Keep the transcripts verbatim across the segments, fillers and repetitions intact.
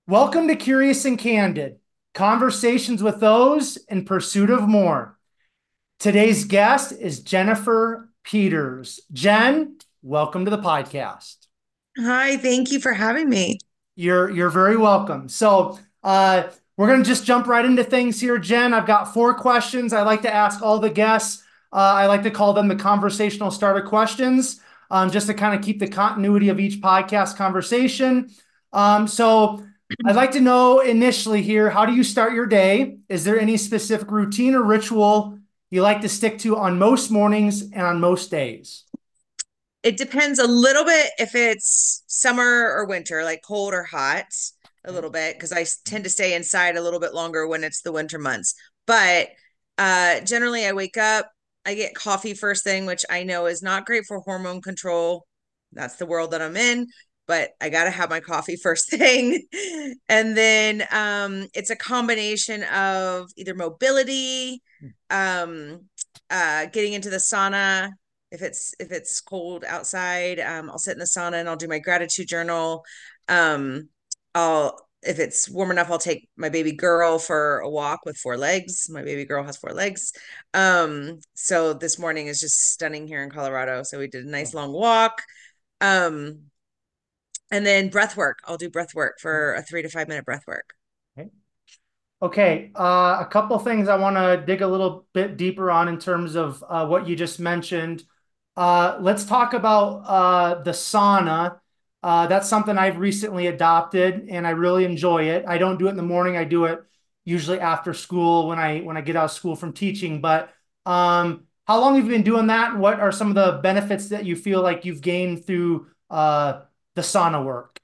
Welcome to Curious and Candid, conversations with those in pursuit of more. Today's guest is Jennifer Peters. Jen, welcome to the podcast. Hi, thank you for having me. You're you're very welcome. So, uh, we're going to just jump right into things here, Jen. I've got four questions I like to ask all the guests. Uh, I like to call them the conversational starter questions, um, just to kind of keep the continuity of each podcast conversation. Um, so, I'd like to know initially here, how do you start your day? Is there any specific routine or ritual you like to stick to on most mornings and on most days? It depends a little bit if it's summer or winter, like cold or hot, a little bit, because I tend to stay inside a little bit longer when it's the winter months. But uh, generally, I wake up, I get coffee first thing, which I know is not great for hormone control. That's the world that I'm in, but I got to have my coffee first thing. And then um, it's a combination of either mobility, um, uh, getting into the sauna if it's if it's cold outside. um, I'll sit in the sauna and I'll do my gratitude journal. um, I'll If it's warm enough, I'll take my baby girl for a walk with four legs. My baby girl has four legs. Um, so this morning is just stunning here in Colorado, so we did a nice long walk. um, and then breath work, I'll do breath work for a three to five minute breath work. Okay. Okay, uh, a couple things I want to dig a little bit deeper on in terms of uh, what you just mentioned. Uh, let's talk about uh, the sauna. Uh, that's something I've recently adopted, and I really enjoy it. I don't do it in the morning. I do it usually after school when I when I get out of school from teaching. But um, how long have you been doing that, and what are some of the benefits that you feel like you've gained through uh, the sauna work?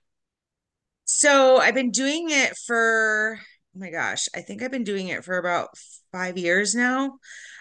So I've been doing it for, oh my gosh, I think I've been doing it for about five years now.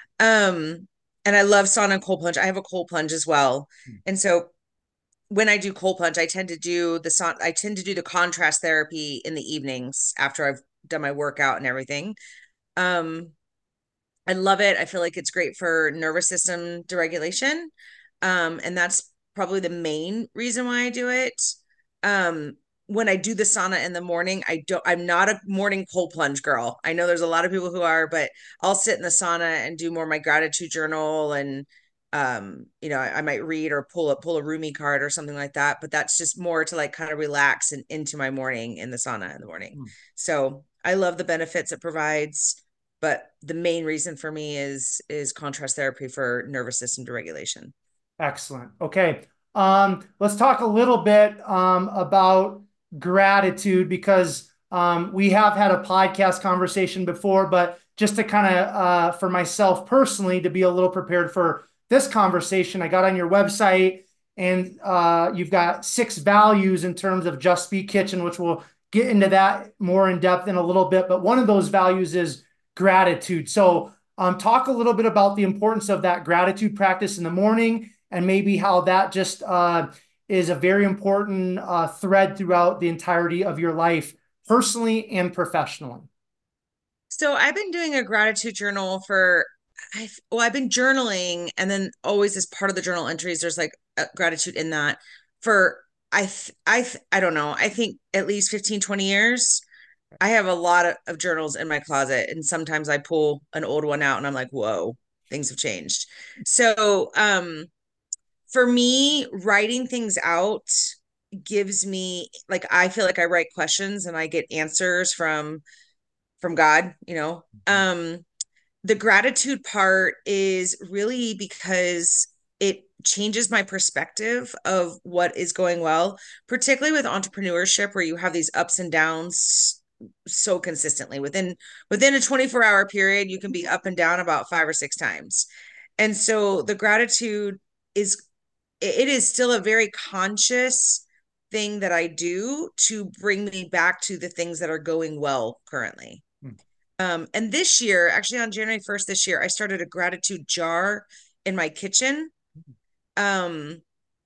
Um, and I love sauna and cold plunge. I have a cold plunge as well. And so when I do cold plunge, I tend to do the sauna, I tend to do the contrast therapy in the evenings after I've done my workout and everything. Um, I love it. I feel like it's great for nervous system deregulation. Um, and that's probably the main reason why I do it. Um, when I do the sauna in the morning, I don't, I'm not a morning cold plunge girl. I know there's a lot of people who are, but I'll sit in the sauna and do more my gratitude journal and um, you know, I, I might read or pull a pull a Rumi card or something like that. But that's just more to like kind of relax and into my morning in the sauna in the morning. So I love the benefits it provides, but the main reason for me is is contrast therapy for nervous system deregulation. Excellent. Okay. Um, let's talk a little bit um, about gratitude because um, we have had a podcast conversation before, but just to kind of, uh, for myself personally, to be a little prepared for this conversation, I got on your website and uh, you've got six values in terms of Just Speak Kitchen, which we'll get into that more in depth in a little bit. But one of those values is gratitude. So, um, talk a little bit about the importance of that gratitude practice in the morning and maybe how that just uh, is a very important uh, thread throughout the entirety of your life, personally and professionally. So I've been doing a gratitude journal for I well I've been journaling, and then always as part of the journal entries there's like a gratitude in that for I th- I th- I don't know, I think at least fifteen twenty years. I have a lot of, of journals in my closet, and sometimes I pull an old one out and I'm like, whoa, things have changed. So um for me, writing things out gives me like I feel like I write questions and I get answers from from God, you know. Um the gratitude part is really because it changes my perspective of what is going well, particularly with entrepreneurship where you have these ups and downs so consistently. Within within a twenty-four hour period, you can be up and down about five or six times. And so the gratitude is it is still a very conscious thing that I do to bring me back to the things that are going well currently. Um, and this year, actually on January first this year, I started a gratitude jar in my kitchen. Um,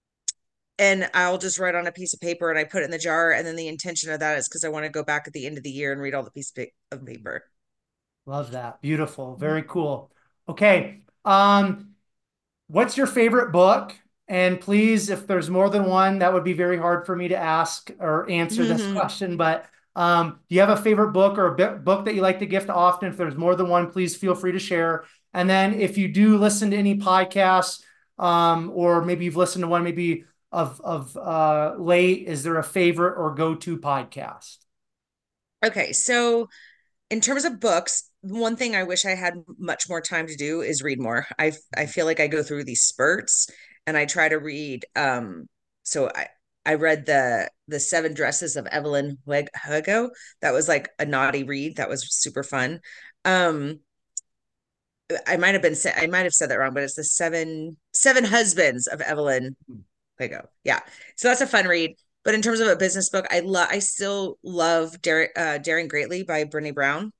and I'll just write on a piece of paper and I put it in the jar. And then the intention of that is because I want to go back at the end of the year and read all the piece of paper. Love that. Beautiful. Very cool. Okay. Um, what's your favorite book? And please, if there's more than one, that would be very hard for me to ask or answer this question. But Um, do you have a favorite book or a book that you like to gift often? If there's more than one, please feel free to share. And then if you do listen to any podcasts, um, or maybe you've listened to one maybe of of uh, late, is there a favorite or go-to podcast? Okay, so in terms of books, one thing I wish I had much more time to do is read more. I I feel like I go through these spurts and I try to read. Um, so I I read the the Seven Dresses of Evelyn Hugo. That was like a naughty read. That was super fun. Um, I might have been said I might have said that wrong, but it's the Seven Seven Husbands of Evelyn Hugo. Yeah, so that's a fun read. But in terms of a business book, I love I still love Dar- uh, Daring Greatly by Brene Brown.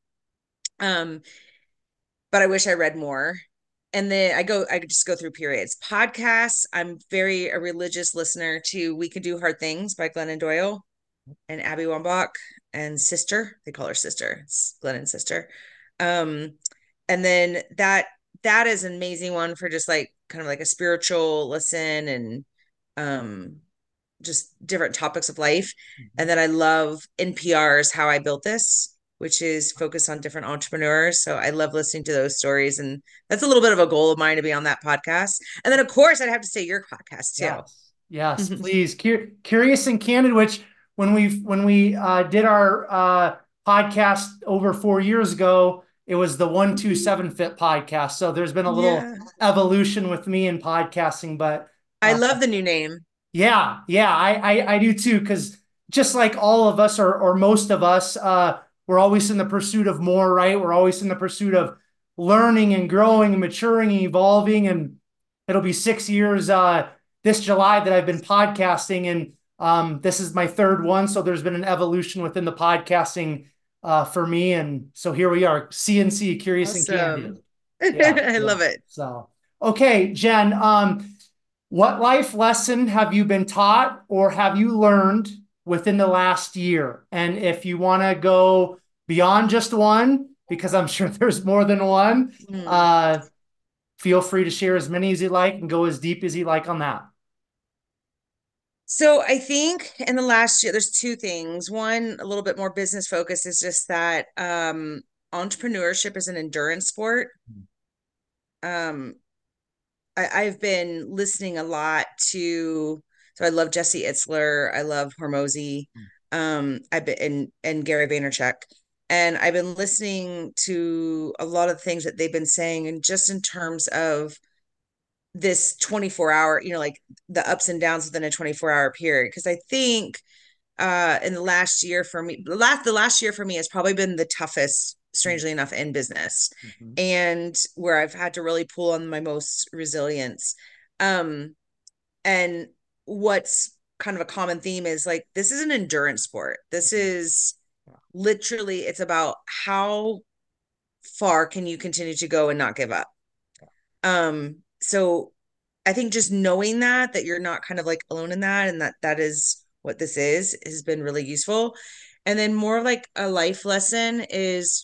Um, but I wish I read more. And then I go, I just go through periods. Podcasts, I'm very a religious listener to We Can Do Hard Things by Glennon Doyle and Abby Wambach and Sister. They call her Sister. It's Glennon's sister. Um, and then that that is an amazing one for just like kind of like a spiritual listen and um just different topics of life. Mm-hmm. And then I love N P R's How I Built This, which is focused on different entrepreneurs. So I love listening to those stories. And that's a little bit of a goal of mine to be on that podcast. And then, of course, I'd have to say your podcast Yes, yes, too. please. Cur- Curious and Candid, which when we when we uh, did our uh, podcast over four years ago, it was the One Two Seven Fit podcast. So there's been a little Yeah. evolution with me in podcasting, but I uh, love the new name. yeah, yeah, I I, I do too, because just like all of us or or most of us, uh, we're always in the pursuit of more, right? We're always in the pursuit of learning and growing and maturing and evolving. And it'll be six years uh, this July that I've been podcasting, and um, this is my third one. So there's been an evolution within the podcasting uh, for me, and so here we are, C N C, Curious and Candid. Awesome. Yeah, I yeah. love it. So okay, Jen. Um, what life lesson have you been taught or have you learned within the last year? And if you want to go beyond just one, because I'm sure there's more than one, Mm. uh, feel free to share as many as you like and go as deep as you like on that. So I think in the last year, there's two things. One, a little bit more business focused, is just that um, entrepreneurship is an endurance sport. Um, I, I've been listening a lot to, so I love Jesse Itzler, I love Hormozy, um, I've been and and Gary Vaynerchuk, and I've been listening to a lot of things that they've been saying, and just in terms of this twenty-four hour, you know, like the ups and downs within a twenty-four hour period. Because I think uh in the last year for me, the last the last year for me has probably been the toughest, strangely enough, in business, Mm-hmm. and where I've had to really pull on my most resilience. Um, and what's kind of a common theme is like this is an endurance sport. This is literally it's about how far can you continue to go and not give up. Um, so I think just knowing that that you're not kind of like alone in that and that that is what this is has been really useful. And then more of like a life lesson is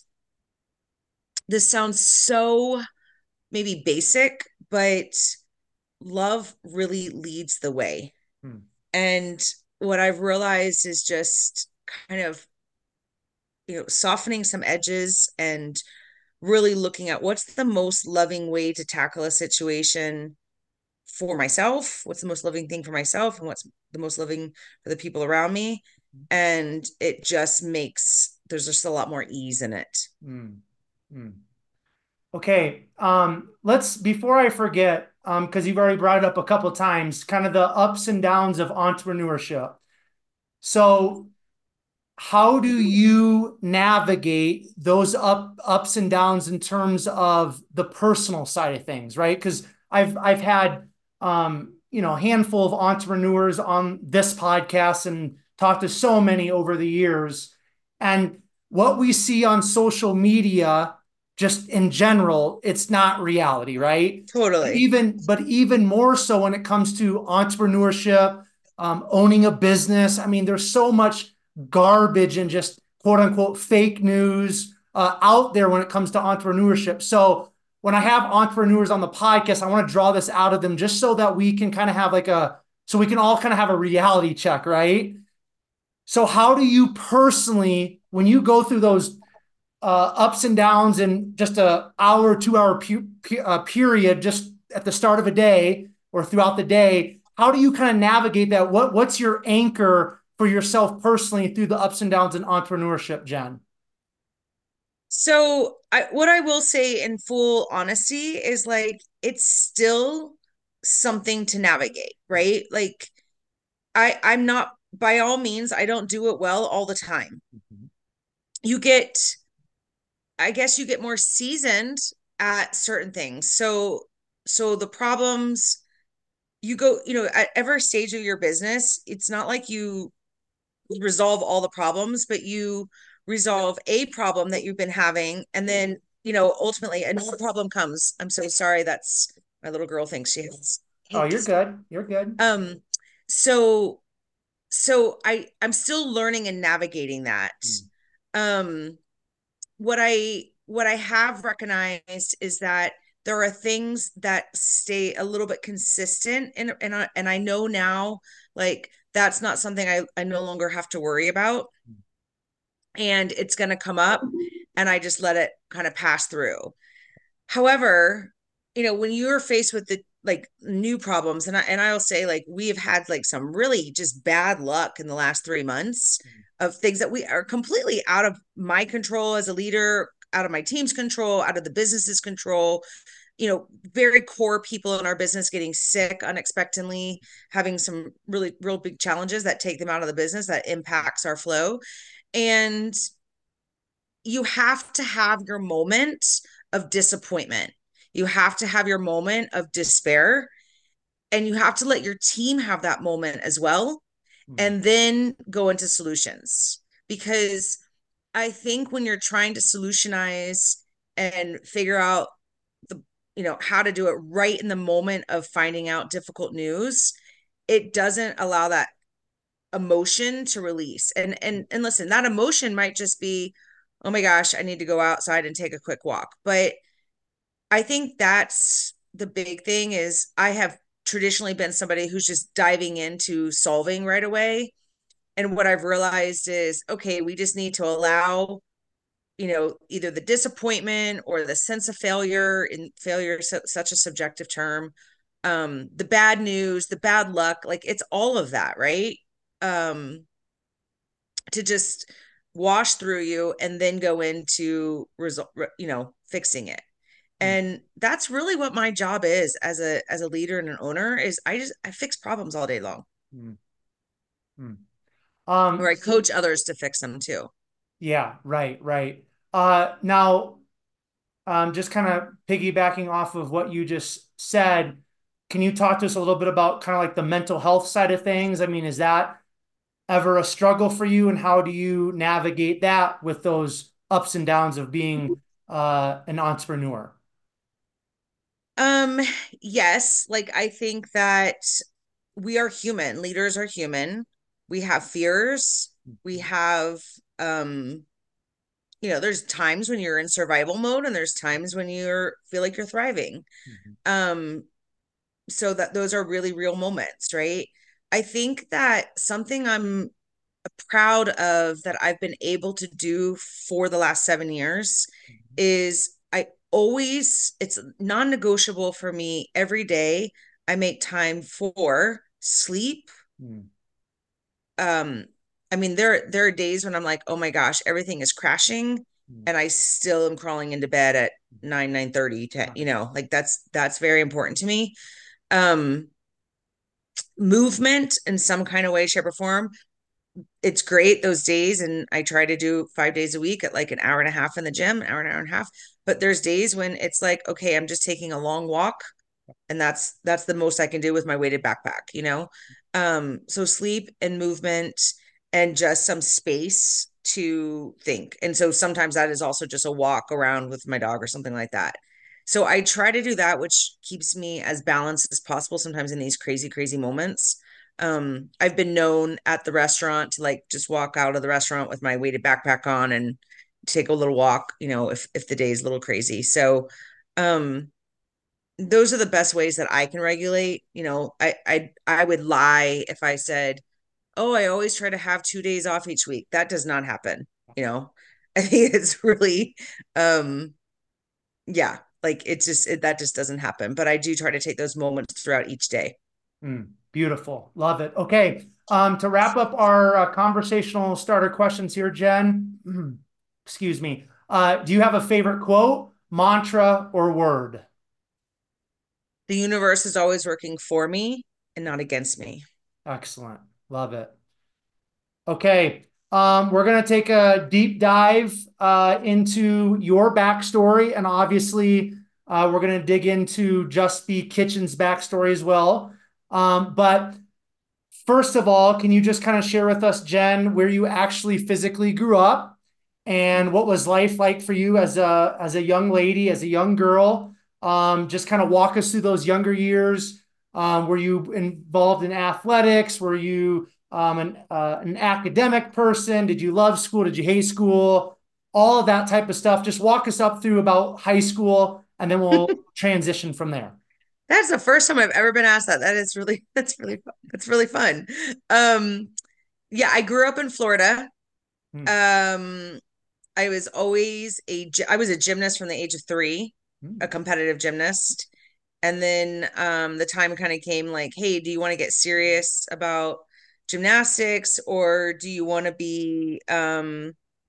this sounds so maybe basic, but love really leads the way. Hmm. And what I've realized is just kind of, you know, softening some edges and really looking at what's the most loving way to tackle a situation for myself, what's the most loving thing for myself, and what's the most loving for the people around me. And it just makes there's just a lot more ease in it. Mm. Mm. Okay. Um, let's, before I forget, um, because you've already brought it up a couple of times, kind of the ups and downs of entrepreneurship. So how do you navigate those up ups and downs in terms of the personal side of things, right? Because I've I've had um, you know, a handful of entrepreneurs on this podcast and talked to so many over the years. And what we see on social media, just in general, it's not reality, right? But Totally. even but even more so when it comes to entrepreneurship, um, owning a business. I mean, there's so much garbage and just quote unquote fake news uh, out there when it comes to entrepreneurship. So when I have entrepreneurs on the podcast, I want to draw this out of them just so that we can kind of have like a, so we can all kind of have a reality check, right? So how do you personally, when you go through those uh, ups and downs in just a hour, two hour pu- pu- uh, period, just at the start of a day or throughout the day, how do you kind of navigate that? What what's your anchor for yourself personally through the ups and downs in entrepreneurship, Jen? So I what I will say in full honesty is like it's still something to navigate, right? Like I I'm not by all means I don't do it well all the time. You get I guess you get more seasoned at certain things. So so the problems you go, you know, at every stage of your business, it's not like you resolve all the problems, but you resolve a problem that you've been having. And then, you know, ultimately another problem comes. I'm so sorry. That's my little girl thinks she has Oh, you're hates. good. You're good. Um, so, so I, I'm still learning and navigating that. Mm. Um, what I, what I have recognized is that there are things that stay a little bit consistent and and I, and I know now like that's not something I, I no longer have to worry about and it's going to come up and I just let it kind of pass through. However, you know, when you're faced with the like new problems and I and I'll say like we have had like some really just bad luck in the last three months of things that we are completely out of my control as a leader, out of my team's control, out of the business's control. You know, very core people in our business getting sick unexpectedly, having some really real big challenges that take them out of the business that impacts our flow. And you have to have your moment of disappointment. You have to have your moment of despair and you have to let your team have that moment as well Mm. and then go into solutions because I think when you're trying to solutionize and figure out the you know how to do it right in the moment of finding out difficult news, it doesn't allow that emotion to release. And and and listen, that emotion might just be, oh my gosh, I need to go outside and take a quick walk. But I think that's the big thing is I have traditionally been somebody who's just diving into solving right away. And what I've realized is, okay, we just need to allow, you know, either the disappointment or the sense of failure, and failure is such a subjective term, um, the bad news, the bad luck, like it's all of that, right? Um, to just wash through you and then go into result, you know, fixing it. Mm. And that's really what my job is as a as a leader and an owner is I just I fix problems all day long. Mm. Mm. Or Um, I coach others to fix them too. yeah, right, right. Uh, now, um, just kind of piggybacking off of what you just said, can you talk to us a little bit about kind of like the mental health side of things? I mean, is that ever a struggle for you, and how do you navigate that with those ups and downs of being uh, an entrepreneur? Um, yes, like I think that we are human, leaders are human. We have fears. We have um, you know, there's times when you're in survival mode and there's times when you're feel like you're thriving. Mhm. Um, so that those are really real moments, right? I think that something I'm proud of that I've been able to do for the last seven years is I always, it's non-negotiable for me every day. I make time for sleep. Mhm. Um, I mean, there there are days when I'm like, oh my gosh, everything is crashing, Mhm. and I still am crawling into bed at nine, nine thirty, ten, you know, like that's that's very important to me. Um, movement in some kind of way, shape, or form it's great those days and I try to do five days a week at like an hour and a half in the gym, an hour, an hour and a half. But there's days when it's like, okay, I'm just taking a long walk and that's that's the most I can do with my weighted backpack, you know? Um, so sleep and movement and just some space to think. And so sometimes that is also just a walk around with my dog or something like that. So I try to do that, which keeps me as balanced as possible sometimes in these crazy, crazy moments. Um, I've been known at the restaurant to like just walk out of the restaurant with my weighted backpack on and take a little walk, you know, if if the day is a little crazy. So um those are the best ways that I can regulate. You know, I I I would lie if I said, oh, I always try to have two days off each week. That does not happen. You know, I think it's really, um, yeah, like it just, it, that just doesn't happen. But I do try to take those moments throughout each day. Mm, beautiful. Love it. Okay. Um, to wrap up our uh, conversational starter questions here, Jen, excuse me. Uh, do you have a favorite quote, mantra, or word? The universe is always working for me and not against me. Excellent. Love it. Okay. Um, we're going to take a deep dive uh, into your backstory. And obviously, uh, we're going to dig into Just Be Kitchen's backstory as well. Um, but first of all, can you just kind of share with us, Jen, where you actually physically grew up and what was life like for you as a as a young lady, as a young girl? Um, just kind of walk us through those younger years. Um, were you involved in athletics? Were you um, an uh, an academic person? Did you love school? Did you hate school? All of that type of stuff. Just walk us up through about high school, and then we'll transition from there. That's the first time I've ever been asked that. That is really, that's really, that's really fun. Um, yeah, I grew up in Florida. Hmm. Um, I was always a, I was a gymnast from the age of three, a Hmm. competitive gymnast. And then um, the time kind of came like, hey, do you want to get serious about gymnastics or do you want to be, um,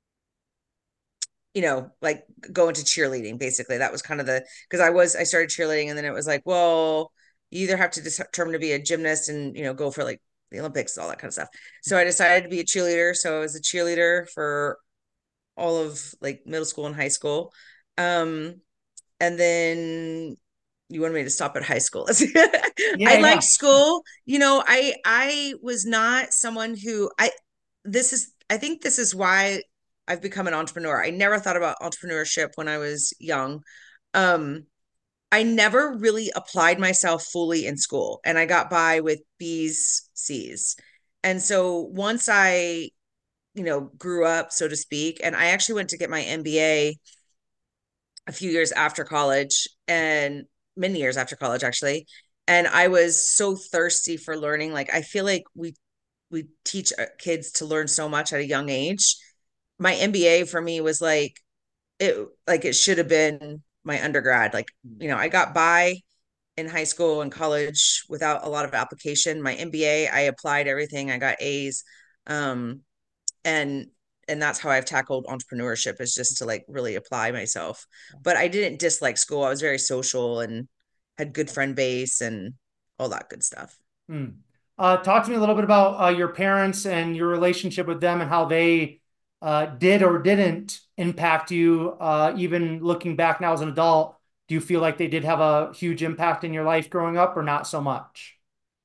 you know, like go into cheerleading? Basically, that was kind of the, because I was, I started cheerleading and then it was like, well, you either have to determine to be a gymnast and, you know, go for like the Olympics, all that kind of stuff. So I decided to be a cheerleader. So I was a cheerleader for all of like middle school and high school. Um, and then you wanted me to stop at high school. I Yeah, liked yeah. school. You know, I I was not someone who I this is I think this is why I've become an entrepreneur. I never thought about entrepreneurship when I was young. Um, I never really applied myself fully in school and I got by with B's, C's. And so once I, you know, grew up, so to speak, and I actually went to get my M B A a few years after college and many years after college actually, and I was so thirsty for learning. Like I feel like we we teach uh, kids to learn so much at a young age. My M B A for me was like it like it should have been my undergrad. Like, you know, I got by in high school and college without a lot of application. My M B A, I applied everything. I got A's. Um, and and that's how I've tackled entrepreneurship is just to like really apply myself. But I didn't dislike school. I was very social and had good friend base and all that good stuff. Hmm. Uh, talk to me a little bit about uh, your parents and your relationship with them and how they uh, did or didn't impact you, uh, even looking back now as an adult. Do you feel like they did have a huge impact in your life growing up or not so much?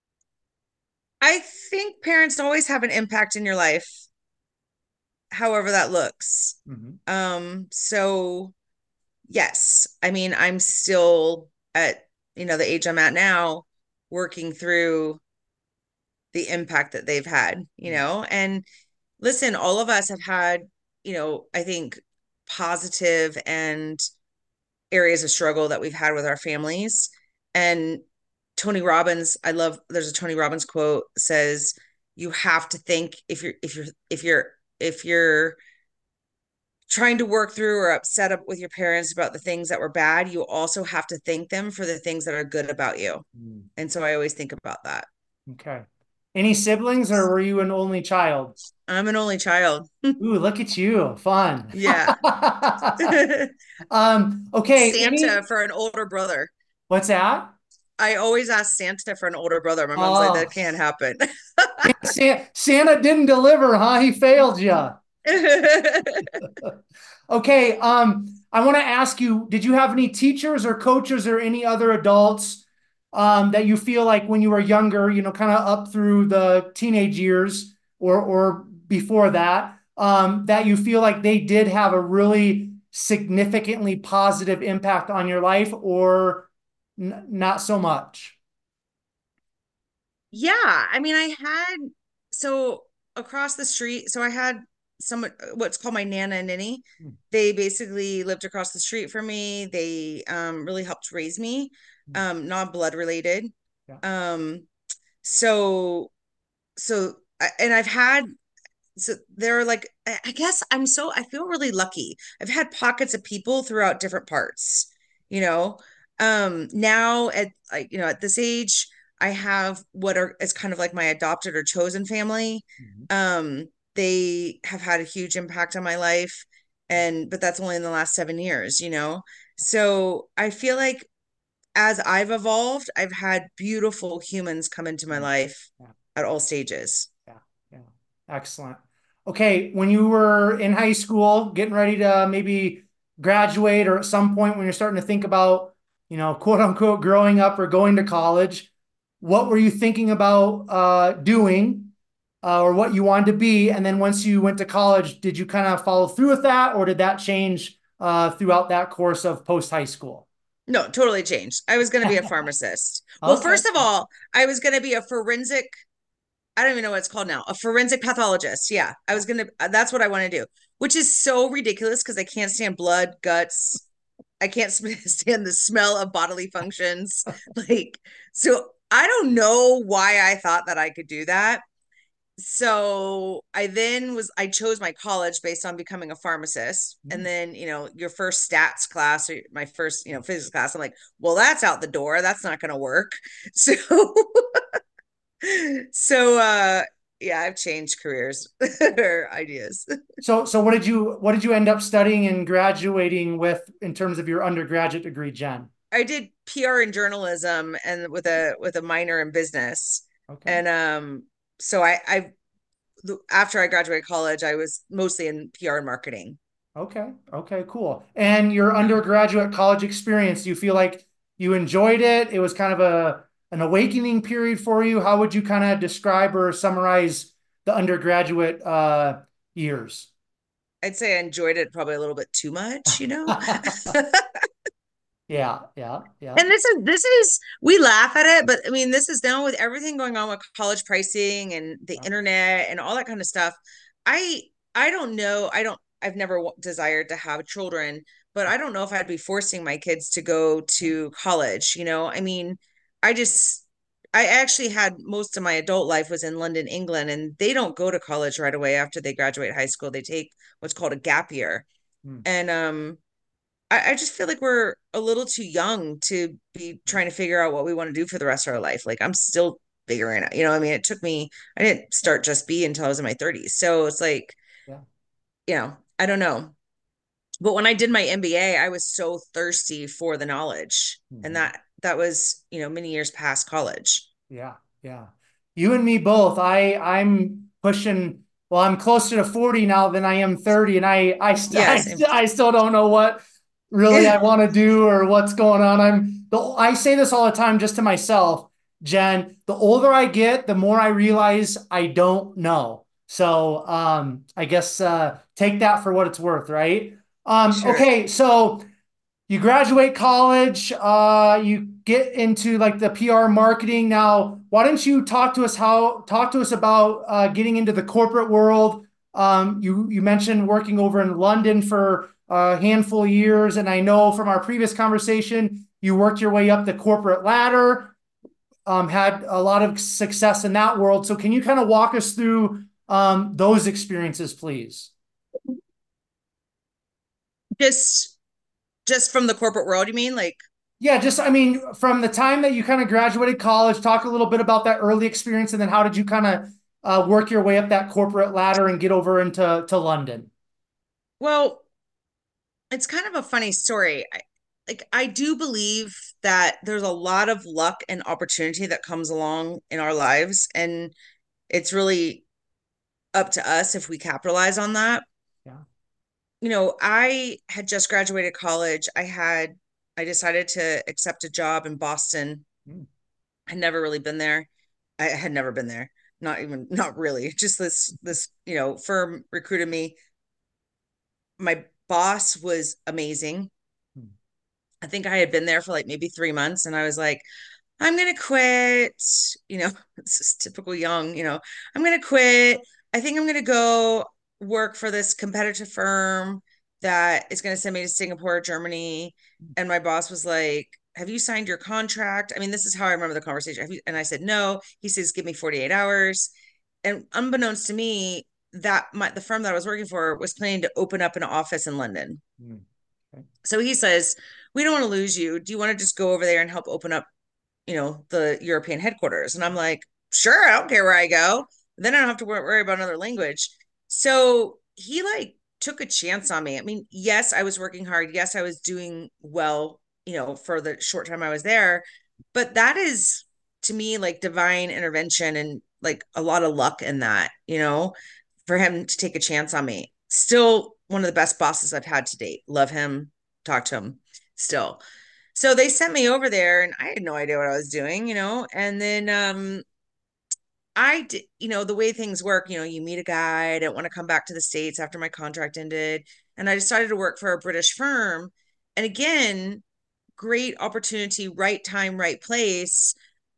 I think parents always have an impact in your life, however that looks. Mhm. Um, so yes, I mean, I'm still at, you know, the age I'm at now, working through the impact that they've had, you know, and listen, all of us have had, you know, I think positive and areas of struggle that we've had with our families. And Tony Robbins, I love, there's a Tony Robbins quote says, you have to think if you're, if you're, if you're, if you're trying to work through or upset up with your parents about the things that were bad, you also have to thank them for the things that are good about you. Mm. And so I always think about that. Okay. Any siblings or were you an only child? I'm an only child. Ooh, look at you. Fun. Yeah. Um, okay. Santa Any, for an older brother. what's that? I always ask Santa for an older brother. My mom's like, Oh, that can't happen. Sa- Santa didn't deliver, huh? He failed you. Okay, um, I want to ask you, did you have any teachers or coaches or any other adults um, that you feel like when you were younger, you know, kind of up through the teenage years or or before that, um, that you feel like they did have a really significantly positive impact on your life or n not so much? Yeah, I mean, I had so across the street, so I had someone what's called my Nana and Ninny. They basically lived across the street from me. They um really helped raise me, um, non-blood related. Yeah. Um, so so and I've had, so there are like, I guess I'm so, I feel really lucky. I've had pockets of people throughout different parts, you know. Um, now at like, you know, at this age, I have what are, it's kind of like my adopted or chosen family. Mhm. Um, they have had a huge impact on my life. And, but that's only in the last seven years, you know. So I feel like as I've evolved, I've had beautiful humans come into my Mm. life Yeah, at all stages. yeah, yeah. Excellent. Okay, when you were in high school, getting ready to maybe graduate, or at some point when you're starting to think about, you know, quote unquote, growing up or going to college, what were you thinking about uh, doing, uh, or what you wanted to be? And then once you went to college, did you kind of follow through with that, or did that change uh, throughout that course of post high school? No, totally changed. I was going to be a pharmacist. Well, Okay. first of all, I was going to be a forensic, I don't even know what it's called now, a forensic pathologist. Yeah, I was going to, that's what I want to do, which is so ridiculous because I can't stand blood, guts. I can't stand the smell of bodily functions. Like, so I don't know why I thought that I could do that. So I then was I chose my college based on becoming a pharmacist. And Mm. then, you know, your first stats class or my first, you know, physics class, I'm like, well, that's out the door. That's not gonna work. So so uh yeah, I've changed careers or ideas. So, so what did you what did you end up studying and graduating with in terms of your undergraduate degree, Jen? I did P R and journalism and with a with a minor in business. Okay. And um so I I after I graduated college, I was mostly in P R and marketing. Okay. Okay, cool. And your Yeah. undergraduate college experience, do you feel like you enjoyed it? It was kind of a an awakening period for you. How would you kind of describe or summarize the undergraduate uh, years? I'd say I enjoyed it probably a little bit too much, you know? Yeah, yeah, yeah. And this is this is we laugh at it, but I mean, this is now with everything going on with college pricing and the Yeah. internet and all that kind of stuff. I I don't know. I don't I've never w- desired to have children, but I don't know if I'd be forcing my kids to go to college, you know? I mean, I just I actually had most of my adult life was in London, England, and they don't go to college right away after they graduate high school. They take what's called a gap year. Hmm. And um I, I just feel like we're a little too young to be trying to figure out what we want to do for the rest of our life. Like I'm still figuring out, you know, I mean, it took me, I didn't start Just B until I was in my thirties. So it's like, Yeah. you know, I don't know. But when I did my M B A, I was so thirsty for the knowledge. And Mhm. that that was, you know, many years past college. Yeah, yeah. You and me both. I I'm pushing, well, I'm closer to forty now than I am thirty, and I I st I, Yes. And st I still don't know what really I want to do or what's going on. I'm the I say this all the time just to myself, Jen. The older I get, the more I realize I don't know. So um I guess uh take that for what it's worth, right? Um sure. okay, so you graduate college, uh, you get into like the P R marketing. Now, why don't you talk to us how talk to us about uh, getting into the corporate world? Um, you you mentioned working over in London for a handful of years, and I know from our previous conversation you worked your way up the corporate ladder, um, had a lot of success in that world. So, can you kind of walk us through um, those experiences, please? Just just from the corporate world, you mean? Like, Yeah, just I mean, from the time that you kind of graduated college, talk a little bit about that early experience, and then how did you kind of uh, work your way up that corporate ladder and get over into to London? well, it's kind of a funny story. I, like I do believe that there's a lot of luck and opportunity that comes along in our lives, and it's really up to us if we capitalize on that. Yeah. You know, I had just graduated college. I had I decided to accept a job in Boston. Mm. I'd never really been there. I had never been there. Not even not really. Just this this, you know, firm recruited me. My boss was amazing. Mm. I think I had been there for like maybe three months and I was like, I'm gonna quit. You know, this is typical young, you know, I'm gonna quit. I think I'm gonna go work for this competitive firm that is gonna send me to Singapore, Germany. And my boss was like, have you signed your contract? I mean, this is how I remember the conversation. Have you? And I said, no. He says, give me forty-eight hours. and unbeknownst to me, that my the firm that I was working for was planning to open up an office in London. Mm. Okay. So he says, "We don't want to lose you. Do you want to just go over there and help open up, you know, the European headquarters?" And I'm like, "Sure, I don't care where I go. Then I don't have to worry about another language." So he like took a chance on me. I mean, yes, I was working hard. Yes, I was doing well, you know, for the short time I was there. But that is to me like divine intervention and like a lot of luck in that, you know, for him to take a chance on me. Still one of the best bosses I've had to date. Love him, talk to him still. So they sent me over there and I had no idea what I was doing, you know, and then um I did, you know, the way things work, you know, you meet a guy, I didn't want to come back to the States after my contract ended. And I decided to work for a British firm. And again, great opportunity, right time, right place.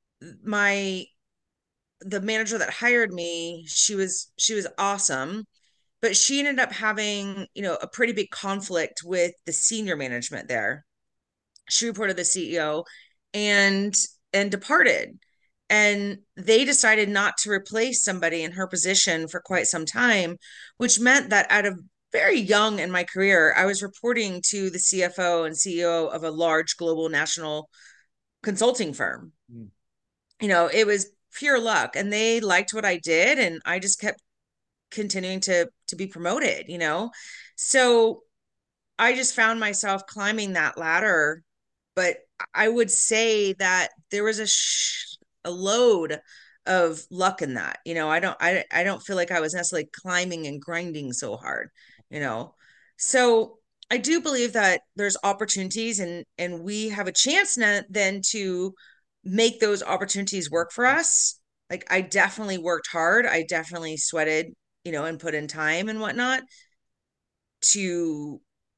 My the manager that hired me, she was she was awesome, but she ended up having, you know, a pretty big conflict with the senior management there. She reported the C E O and and departed. And they decided not to replace somebody in her position for quite some time, which meant that at a very young in my career, I was reporting to the C F O and C E O of a large global national consulting firm. Mm. You know, it was pure luck and they liked what I did and I just kept continuing to to be promoted, you know. So I just found myself climbing that ladder, but I would say that there was a sh- a load of luck in that. You know, I don't I I don't feel like I was necessarily climbing and grinding so hard, you know. So I do believe that there's opportunities and and we have a chance now then to make those opportunities work for us. Like I definitely worked hard. I definitely sweated, you know, and put in time and whatnot to,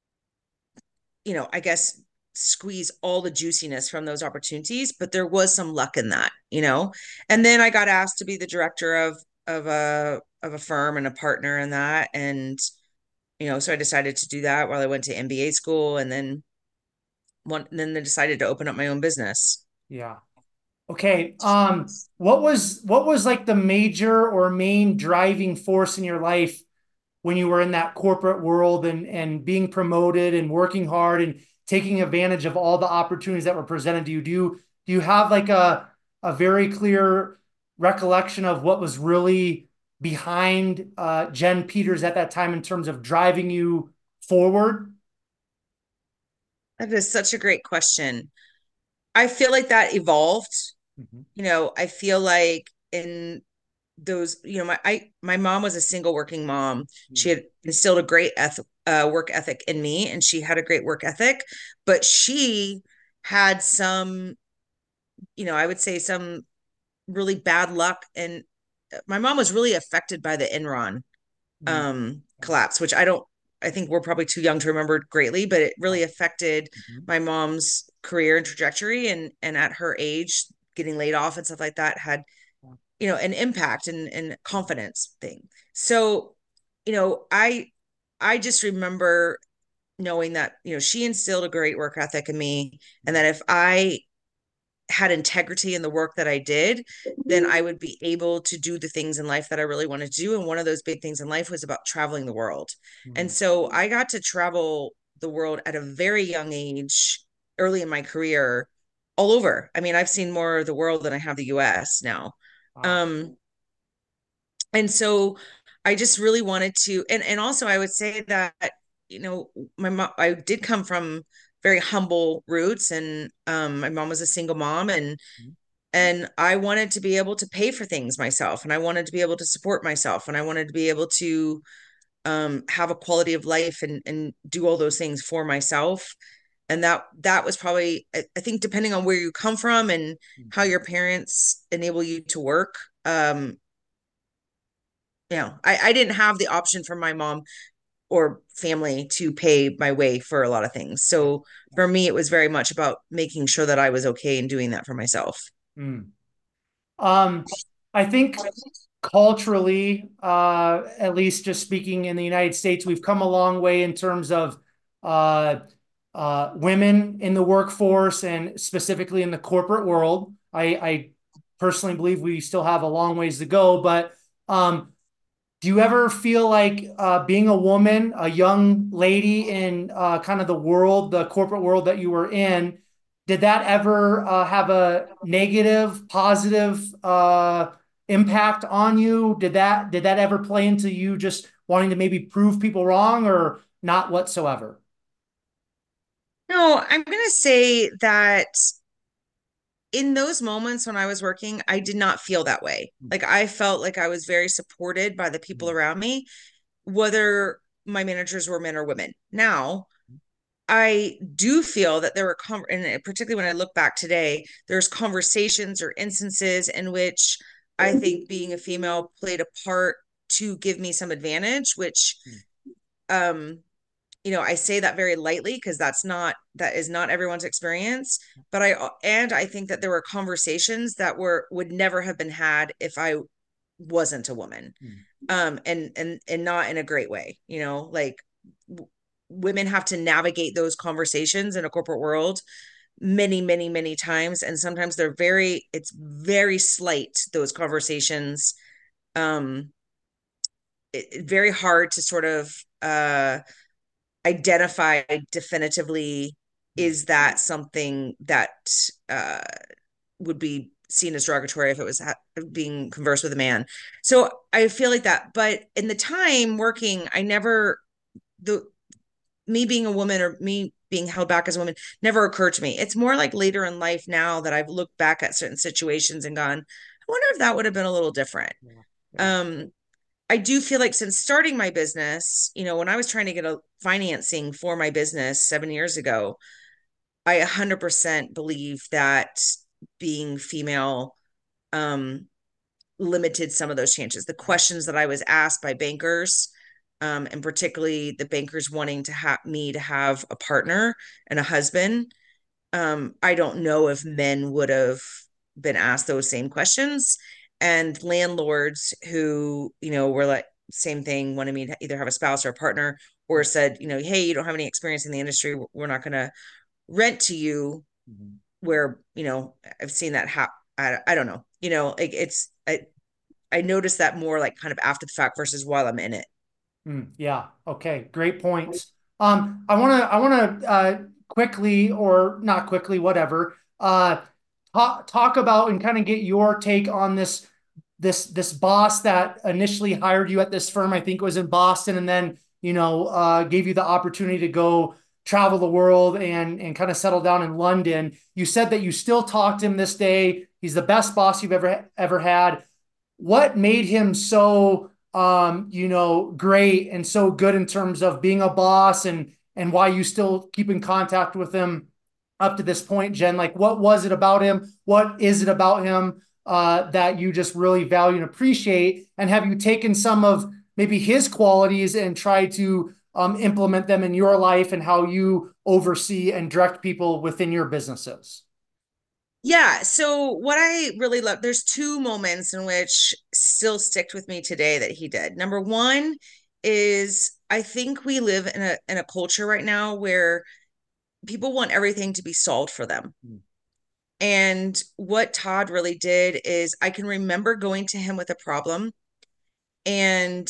you know, I guess squeeze all the juiciness from those opportunities, but there was some luck in that, you know. And then I got asked to be the director of of a of a firm and a partner in that, and you know, so I decided to do that while I went to M B A school, and then one, and then I decided to open up my own business. Yeah. Okay. Um, what was what was like the major or main driving force in your life when you were in that corporate world and and being promoted and working hard and taking advantage of all the opportunities that were presented to you? Do you do you have like a a very clear recollection of what was really behind uh, Jen Peters at that time in terms of driving you forward? That is such a great question. I feel like that evolved. Mhm. You know, I feel like in those, you know, my I my mom was a single working mom. She Mm. had instilled a great ethic, uh, work ethic in me, and she had a great work ethic. But she had some, you know, I would say some really bad luck. And my mom was really affected by the Enron Mm. um, collapse, which I don't. I think we're probably too young to remember greatly, but it really affected Mhm. my mom's career and trajectory. And and at her age, getting laid off and stuff like that had, you know, an impact and and confidence thing. So, you know, I I just remember knowing that, you know, she instilled a great work ethic in me and that if I had integrity in the work that I did, then I would be able to do the things in life that I really wanted to do. And one of those big things in life was about traveling the world. And Mm. so I got to travel the world at a very young age, early in my career, all over. I mean, I've seen more of the world than I have the U S now. Wow. Um, and so I just really wanted to, and and also I would say that, you know, my mom, I did come from very humble roots, and um, my mom was a single mom, and Mhm. and I wanted to be able to pay for things myself, and I wanted to be able to support myself, and I wanted to be able to um, have a quality of life and and do all those things for myself. And that that was probably, I, I think, depending on where you come from and how Mhm. your parents enable you to work. Um, you know, I, I didn't have the option from my mom or family to pay my way for a lot of things. Yeah. So for me, it was very much about making sure that I was okay and doing that for myself. Mm. Um, I think culturally, uh, at least just speaking in the United States, we've come a long way in terms of uh, uh, women in the workforce and specifically in the corporate world. I, I personally believe we still have a long ways to go, but Um, do you ever feel like uh, being a woman, a young lady in uh, kind of the world, the corporate world that you were in, did that ever uh, have a negative, positive uh, impact on you? Did that did that ever play into you just wanting to maybe prove people wrong, or not whatsoever? No, I'm going to say that in those moments when I was working, I did not feel that way. Like I felt like I was very supported by the people around me, whether my managers were men or women. Now, I do feel that there were, con- and particularly when I look back today, there's conversations or instances in which I think being a female played a part to give me some advantage, which, um, you know, I say that very lightly because that's not, that is not everyone's experience. But I, and I think that there were conversations that were, would never have been had if I wasn't a woman. Um, and, and, and not in a great way, you know, like, w- women have to navigate those conversations in a corporate world many many many times, and sometimes they're very, it's very slight, those conversations. um it, very hard to sort of uh identify definitively, is that something that uh would be seen as derogatory if it was ha- being conversed with a man. So I feel like that, but in the time working, I never, the me being a woman or me being held back as a woman never occurred to me. It's more like later in life now that I've looked back at certain situations and gone, I wonder if that would have been a little different. Yeah, yeah. Um, I do feel like since starting my business, you know, when I was trying to get a financing for my business seven years ago, I one hundred percent believe that being female um, limited some of those chances. The questions that I was asked by bankers, um, and particularly the bankers wanting to have me to have a partner and a husband, um, I don't know if men would have been asked those same questions. And landlords who, you know, were like, same thing, wanted me to either have a spouse or a partner, or said, you know, hey, you don't have any experience in the industry. We're not going to rent to you. Mhm. Where, you know, I've seen that happen. I, I don't know, you know, like it's, I, I noticed that more like kind of after the fact versus while I'm in it. Mm, yeah. Okay. Great points. Um, I want to I want to uh, quickly or not quickly, whatever, uh, talk talk about and kind of get your take on this this this boss that initially hired you at this firm. I think it was in Boston, and then you know uh, gave you the opportunity to go travel the world and and kind of settle down in London. You said that you still talk to him this day. He's the best boss you've ever ever had. What made him so um, you know, great and so good in terms of being a boss, and and why you still keep in contact with him up to this point, Jen? Like, what was it about him? What is it about him uh, that you just really value and appreciate? And have you taken some of maybe his qualities and tried to um, implement them in your life and how you oversee and direct people within your businesses? Yeah. So what I really love, there's two moments in which still sticked with me today that he did. Number one is I think we live in a in a culture right now where people want everything to be solved for them. And what Todd really did is I can remember going to him with a problem, and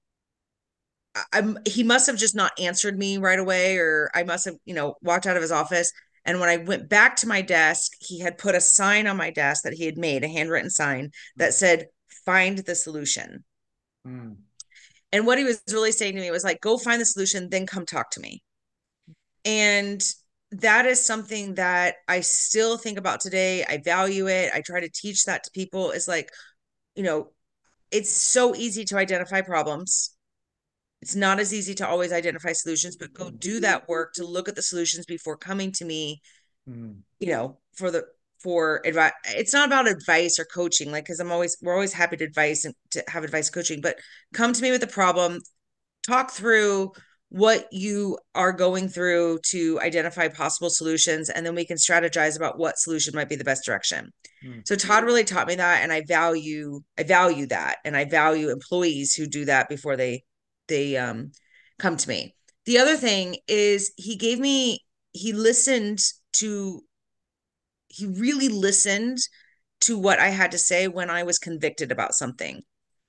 I'm he must have just not answered me right away, or I must have, you know, walked out of his office. And when I went back to my desk, he had put a sign on my desk that he had made, a handwritten sign that said, find the solution. Mm. And what he was really saying to me was like, go find the solution, then come talk to me. And that is something that I still think about today. I value it. I try to teach that to people. Is like, you know, it's so easy to identify problems. It's not as easy to always identify solutions, but go do that work to look at the solutions before coming to me, Mm. you know, for the for advice. It's not about advice or coaching, like, because I'm always, we're always happy to advise and to have advice coaching, but come to me with a problem, talk through what you are going through to identify possible solutions, and then we can strategize about what solution might be the best direction. Mm. So Todd really taught me that, and I value I value that, and I value employees who do that before they they um come to me. The other thing is he gave me he listened to he really listened to what I had to say when I was convicted about something.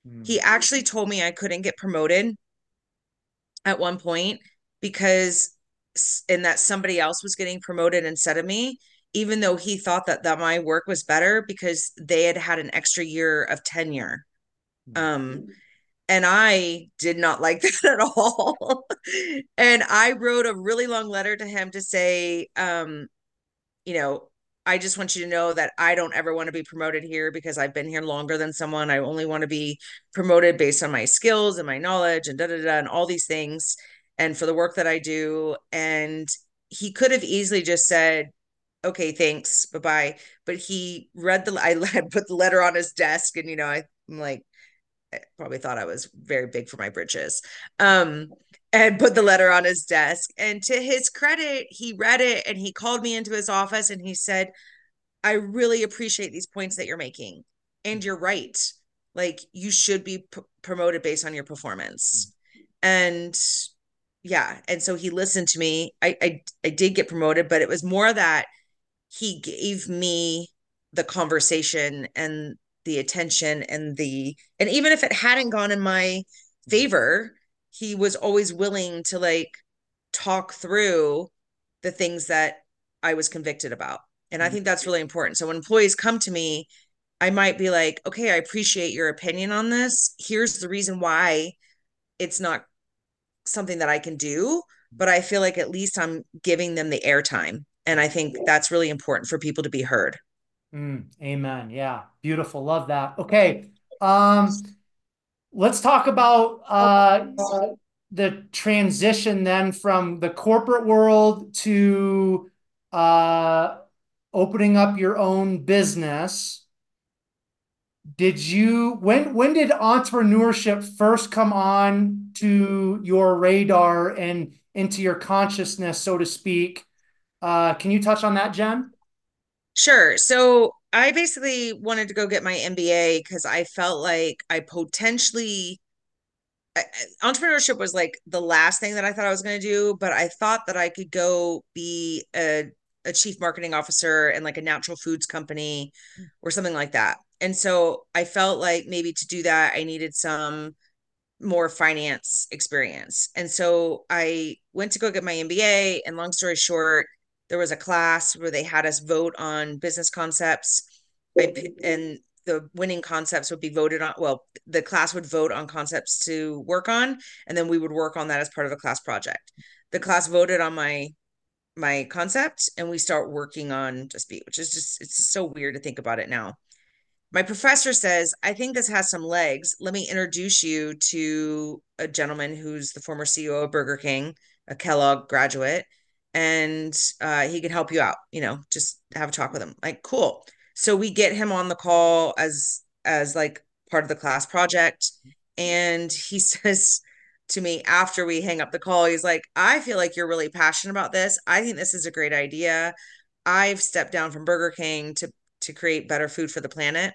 Mm. He actually told me I couldn't get promoted at one point because and that somebody else was getting promoted instead of me, even though he thought that that my work was better because they had had an extra year of tenure. Mm. Um, and I did not like that at all. And I wrote a really long letter to him to say, um, you know, I just want you to know that I don't ever want to be promoted here because I've been here longer than someone. I only want to be promoted based on my skills and my knowledge and da da da and all these things and for the work that I do. And he could have easily just said, okay, thanks, bye bye. But he read the, I had put the letter on his desk and, you know, I, I'm like, I probably thought I was very big for my britches. Um, and put the letter on his desk. And to his credit, he read it and he called me into his office and he said, I really appreciate these points that you're making. And you're right. Like you should be p- promoted based on your performance. And yeah, and so he listened to me. I, I I did get promoted, but it was more that he gave me the conversation and the attention and the and even if it hadn't gone in my favor, he was always willing to like talk through the things that I was convicted about. And I Mm. think that's really important. So when employees come to me, I might be like, okay, I appreciate your opinion on this. Here's the reason why it's not something that I can do, but I feel like at least I'm giving them the airtime. And I think that's really important for people to be heard. Mm. Amen. Yeah. Beautiful. Love that. Okay. Um, let's talk about uh the transition then from the corporate world to uh opening up your own business. Did you when when did entrepreneurship first come on to your radar and into your consciousness, so to speak? Uh, can you touch on that, Jen? Sure. So I basically wanted to go get my M B A because I felt like I potentially I- entrepreneurship was like the last thing that I thought I was going to do, but I thought that I could go be a, a chief marketing officer in like a natural foods company or something like that. And so I felt like maybe to do that, I needed some more finance experience. And so I went to go get my M B A. And long story short, there was a class where they had us vote on business concepts. I, and the winning concepts would be voted on. Well, the class would vote on concepts to work on, and then we would work on that as part of a class project. The class voted on my my concept, and we start working on Just Beat, which is just it's just so weird to think about it now. My professor says, I think this has some legs. Let me introduce you to a gentleman who's the former C E O of Burger King, a Kellogg graduate, and uh, he could help you out, you know, just have a talk with him. Like, cool. So we get him on the call as as like part of the class project. And he says to me after we hang up the call, he's like, I feel like you're really passionate about this. I think this is a great idea. I've stepped down from Burger King to to create better food for the planet.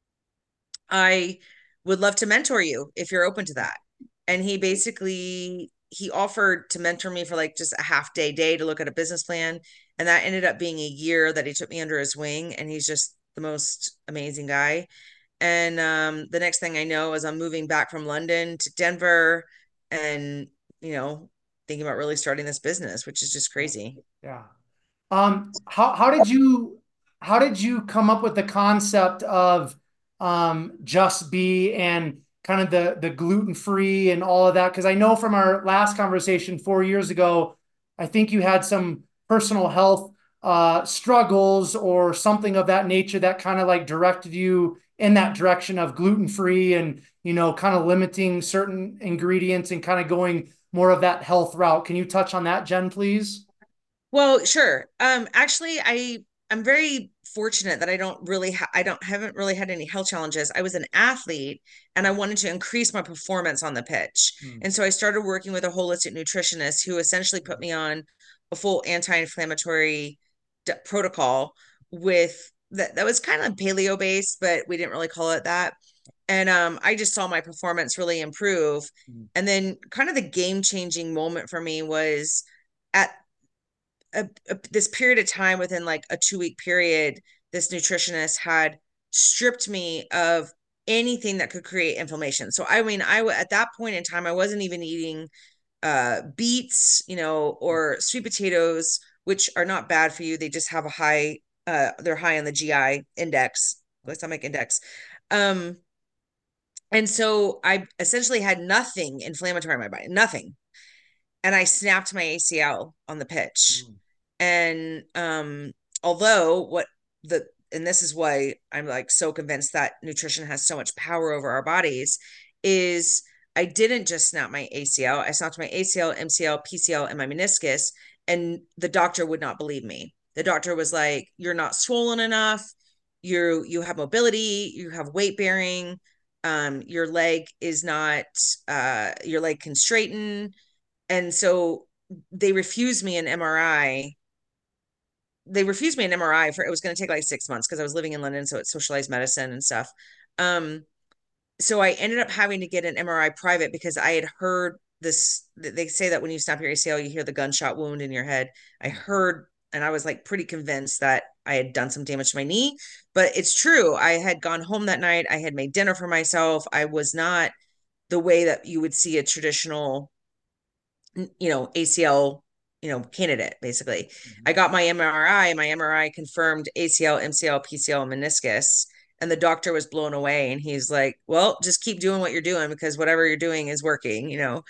I would love to mentor you if you're open to that. And he basically he offered to mentor me for like just a half day day to look at a business plan. And that ended up being a year that he took me under his wing. And he's just the most amazing guy. And um, the next thing I know is I'm moving back from London to Denver and, you know, thinking about really starting this business, which is just crazy. Yeah. Um, how how did you how did you come up with the concept of um, Just Be and kind of the the gluten free and all of that? Because I know from our last conversation four years ago, I think you had some personal health uh, struggles or something of that nature that kind of like directed you in that direction of gluten free and you know kind of limiting certain ingredients and kind of going more of that health route. Can you touch on that, Jen, please? Well, sure. Um, actually, I I'm very fortunate that I don't really ha I don't haven't really had any health challenges. I was an athlete and I wanted to increase my performance on the pitch. Hmm. And so I started working with a holistic nutritionist who essentially put me on a full anti-inflammatory d- protocol with that that was kind of paleo based, but we didn't really call it that. And um, I just saw my performance really improve. Hmm. And then kind of the game-changing moment for me was at a, a, this period of time within like a two week period, this nutritionist had stripped me of anything that could create inflammation. So I mean, I at that point in time, I wasn't even eating uh beets, you know, or sweet potatoes, which are not bad for you. They just have a high uh they're high on the G I index, glycemic index. Um and so I essentially had nothing inflammatory in my body, nothing. And I snapped my A C L on the pitch. Mm. And um although what the and this is why I'm like so convinced that nutrition has so much power over our bodies is I didn't just snap my A C L. I snapped my A C L, M C L, P C L, and my meniscus, and the doctor would not believe me. The doctor was like, "You're not swollen enough. You you have mobility. You have weight bearing. Um, your leg is not. Uh, your leg can straighten." And so they refused me an M R I. They refused me an M R I for it was going to take like six months because I was living in London, so it's socialized medicine and stuff. Um, so I ended up having to get an M R I private because I had heard this. They say that when you snap your A C L, you hear the gunshot wound in your head. I heard, and I was like pretty convinced that I had done some damage to my knee, but it's true. I had gone home that night. I had made dinner for myself. I was not the way that you would see a traditional, you know, A C L, you know, candidate, basically. I got my M R I, and my M R I confirmed A C L, M C L, P C L, and meniscus. And the doctor was blown away. And he's like, well, just keep doing what you're doing because whatever you're doing is working, you know?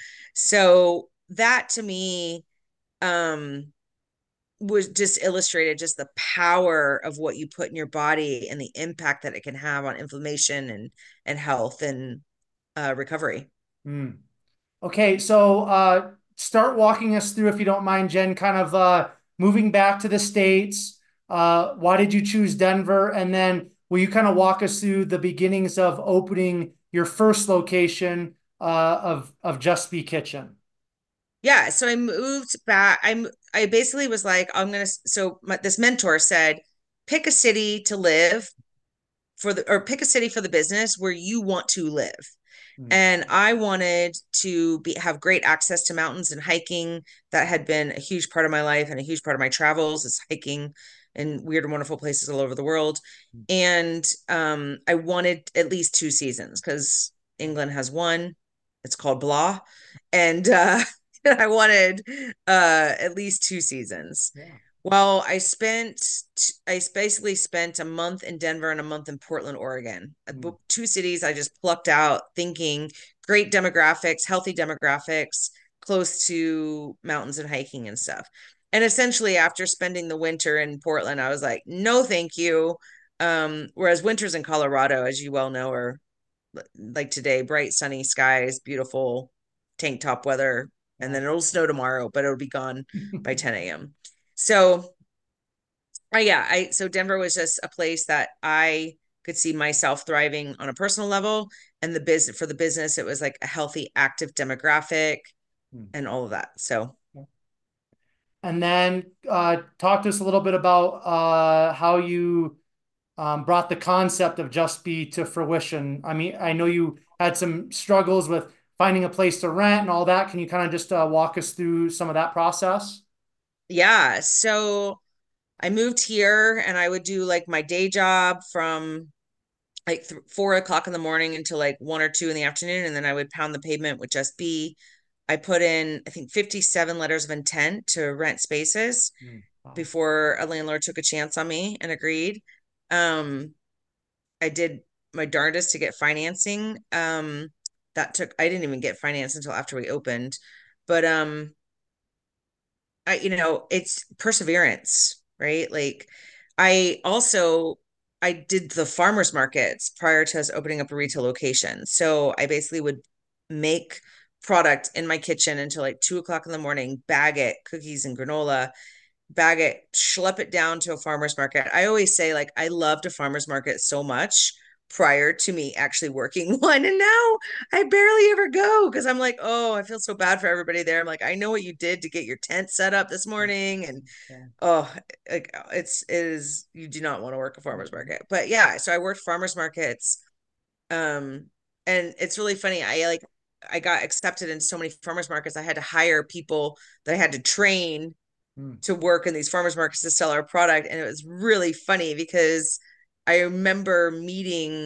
So that to me, um, was just illustrated just the power of what you put in your body and the impact that it can have on inflammation and and health and uh, recovery. Mm. Okay, so uh, start walking us through, if you don't mind, Jen, kind of uh, moving back to the States. Uh, why did you choose Denver? And then will you kind of walk us through the beginnings of opening your first location uh, of of Just Be Kitchen? Yeah, so I moved back. I'm I basically was like, I'm gonna. So my, this mentor said, pick a city to live for the, or pick a city for the business where you want to live. Mm. And I wanted to be have great access to mountains and hiking. That had been a huge part of my life and a huge part of my travels is hiking in weird and wonderful places all over the world. And um, I wanted at least two seasons because England has one. It's called Blah, and uh, I wanted uh, at least two seasons. Yeah. Well, I spent I basically spent a month in Denver and a month in Portland, Oregon. Mm. Two cities I just plucked out thinking great demographics, healthy demographics, close to mountains and hiking and stuff. And essentially after spending the winter in Portland, I was like, no, thank you. Um, whereas winters in Colorado, as you well know, are like today, bright sunny skies, beautiful tank top weather, and Yeah. then it'll snow tomorrow, but it'll be gone by ten a m. So, uh, yeah, I so Denver was just a place that I could see myself thriving on a personal level, and the business for the business, it was like a healthy, active demographic Mm. and all of that. So, And then uh, talk to us a little bit about uh, how you um, brought the concept of Just Be to fruition. I mean, I know you had some struggles with finding a place to rent and all that. Can you kind of just uh, walk us through some of that process? yeah, so I moved here, and I would do like my day job from like th- four o'clock in the morning until like one or two in the afternoon, and then I would pound the pavement with Just Be. I put in, I think, fifty-seven letters of intent to rent spaces Mm. Wow. before a landlord took a chance on me and agreed. Um, I did my darndest to get financing. Um, that took, I didn't even get finance until after we opened, but um, I, you know, it's perseverance, right? Like I also I did the farmers markets prior to us opening up a retail location. So I basically would make product in my kitchen until like two o'clock in the morning, bag it, cookies and granola, bag it, schlep it down to a farmer's market. I always say, like, I loved a farmer's market so much prior to me actually working one. And now I barely ever go because I'm like, oh, I feel so bad for everybody there. I'm like, I know what you did to get your tent set up this morning. And Yeah. oh, like it's it is you do not want to work a farmer's market. But yeah, so I worked farmer's markets. Um, and it's really funny. I like I got accepted in so many farmers markets. I had to hire people that I had to train Mm. to work in these farmers markets to sell our product. And it was really funny because I remember meeting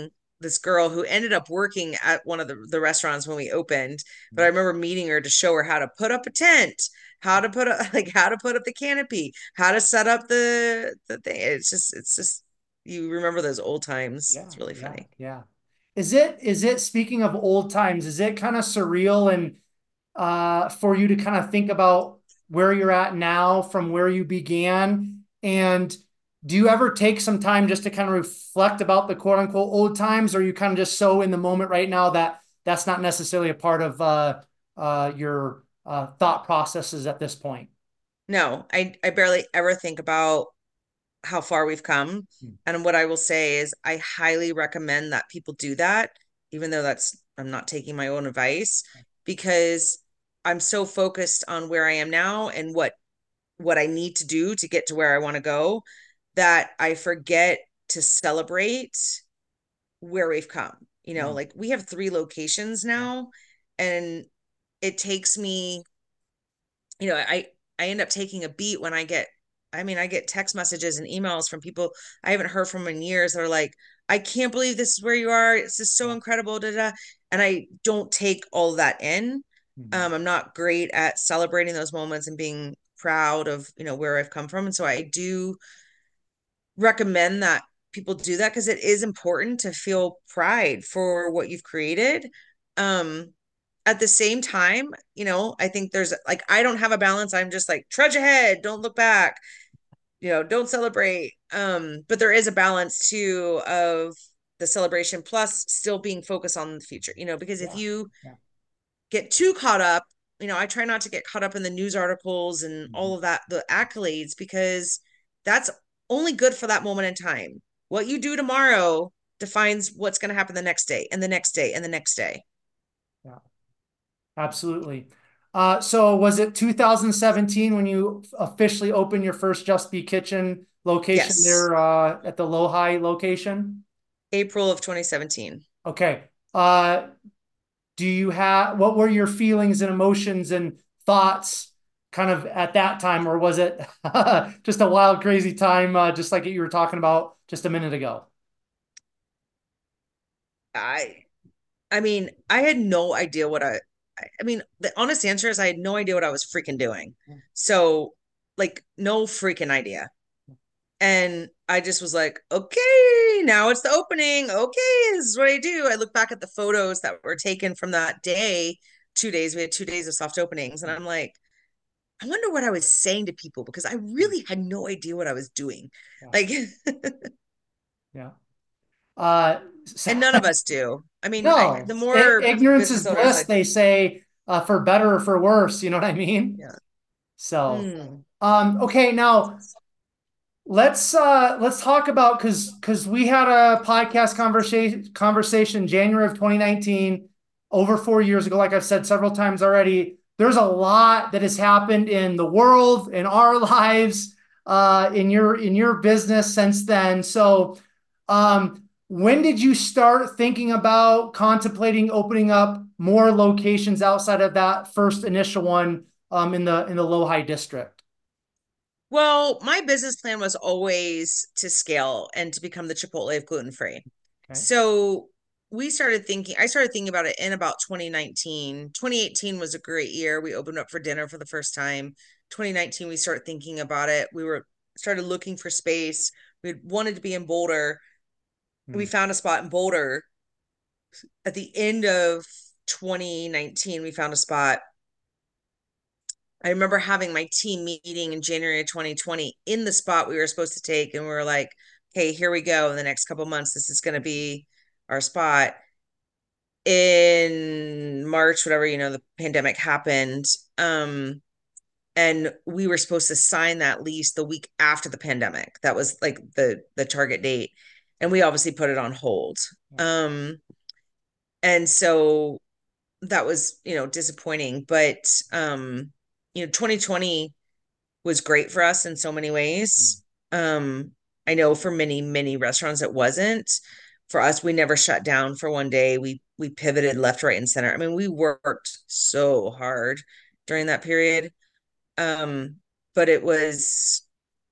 this girl who ended up working at one of the, the restaurants when we opened. But I remember meeting her to show her how to put up a tent, how to put up like how to put up the canopy, how to set up the the thing. It's just it's just you remember those old times. Yeah, It's really yeah, funny. yeah. Is it is it speaking of old times, is it kind of surreal and uh for you to kind of think about where you're at now from where you began? And do you ever take some time just to kind of reflect about the quote unquote old times, or are you kind of just so in the moment right now that that's not necessarily a part of uh uh your uh thought processes at this point? No, I I barely ever think about how far we've come. Hmm. And what I will say is I highly recommend that people do that, even though that's I'm not taking my own advice, because I'm so focused on where I am now and what what I need to do to get to where I want to go that I forget to celebrate where we've come. You know, Hmm. like we have three locations Yeah. now, and it takes me, you know, I I end up taking a beat when I get I mean, I get text messages and emails from people I haven't heard from in years that are like, I can't believe this is where you are. This is so Yeah. incredible. Da, da. And I don't take all of that in. Hmm. Um, I'm not great at celebrating those moments and being proud of, you know, where I've come from. And so I do recommend that people do that because it is important to feel pride for what you've created. Um, at the same time, you know, I think there's like I don't have a balance. I'm just like trudge ahead, don't look back, you know, don't celebrate. Um, but there is a balance too of the celebration plus still being focused on the future, you know, because if Yeah. you Yeah. get too caught up, you know, I try not to get caught up in the news articles and Mhm. all of that, the accolades, because that's only good for that moment in time. What you do tomorrow defines what's going to happen the next day and the next day and the next day. Yeah. Absolutely. Uh, so was it two thousand seventeen when you officially opened your first Just Be Kitchen location Yes. there uh, at the Lohi location? April of twenty seventeen. Okay. Uh, do you have what were your feelings and emotions and thoughts kind of at that time, or was it just a wild, crazy time, uh, just like you were talking about just a minute ago? I I mean, I had no idea what I I mean, the honest answer is I had no idea what I was freaking doing. So, like no freaking idea. And I just was like, okay, now it's the opening. Okay, this is what I do. I look back at the photos that were taken from that day, two days. We had two days of soft openings. And I'm like, I wonder what I was saying to people because I really had no idea what I was doing. Yeah. Like, Yeah. Uh, and none of us do. I mean, I, no, the I- more ignorance is business owners bliss, I, they say, uh, for better or for worse. You know what I mean? yeah. So, Hmm. um, okay, now let's uh let's talk about because because we had a podcast conversation conversation January of twenty nineteen, over four years ago. Like I've said several times already, there's a lot that has happened in the world, in our lives, uh, in your in your business since then. So, um, when did you start thinking about contemplating opening up more locations outside of that first initial one, um, in the in the Lohi district? Well, my business plan was always to scale and to become the Chipotle of gluten free. Okay. So we started thinking, I started thinking about it in about twenty nineteen. twenty eighteen was a great year. We opened up for dinner for the first time. twenty nineteen, we started thinking about it. We were started looking for space. We wanted to be in Boulder. We Hmm. found a spot in Boulder at the end of twenty nineteen. We found a spot. I remember having my team meeting in January of twenty twenty in the spot we were supposed to take, and we were like, "Hey, here we go. In the next couple months, this is going to be our spot." In March, whatever, you know, the pandemic happened. Um, and we were supposed to sign that lease the week after the pandemic. That was like the the target date. And we obviously put it on hold. Um, and so that was, you know, disappointing. But um, you know, twenty twenty was great for us in so many ways. Um, I know for many, many restaurants it wasn't. For us, we never shut down for one day. We we pivoted left, right, and center. I mean, we worked so hard during that period. Um, but it was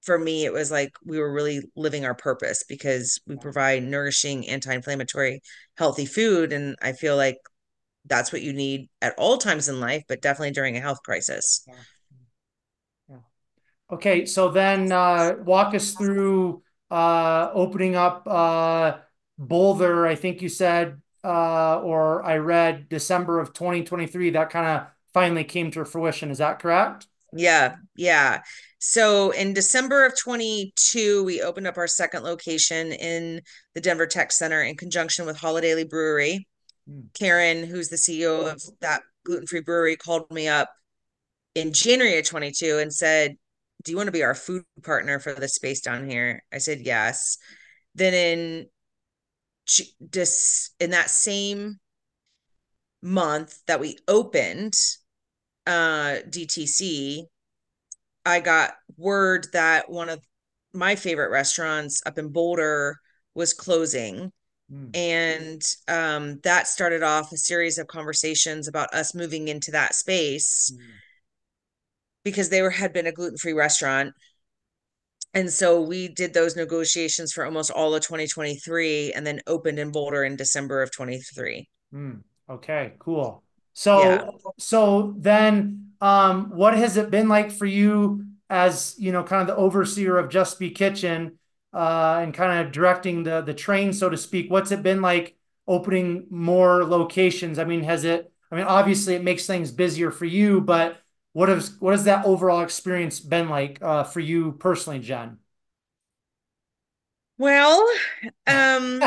for me, it was like we were really living our purpose because we Yeah. provide nourishing, anti-inflammatory, healthy food. And I feel like that's what you need at all times in life, but definitely during a health crisis. Yeah. Yeah. Okay, so then uh, walk us through uh, opening up uh, Boulder. I think you said, uh, or I read December of twenty twenty-three. That kind of finally came to fruition. Is that correct? Yeah, yeah. So in December of twenty-two, we opened up our second location in the Denver Tech Center in conjunction with Holiday Brewery. Mm. Karen, who's the C E O of that gluten-free brewery, called me up in January of twenty-two and said, "Do you want to be our food partner for the space down here?" I said, "Yes." Then in just in that same month that we opened uh D T C, I got word that one of my favorite restaurants up in Boulder was closing. Mm. And um, that started off a series of conversations about us moving into that space Mm. because they were had been a gluten-free restaurant. And so we did those negotiations for almost all of twenty twenty-three and then opened in Boulder in December of twenty-three. Mm. Okay, cool. Yeah. So, so then, um, what has it been like for you as, you know, kind of the overseer of Just Be Kitchen, uh, and kind of directing the the train, so to speak? What's it been like opening more locations? I mean, has it, I mean, obviously it makes things busier for you, but what has what has that overall experience been like uh, for you personally, Jen? Well, um,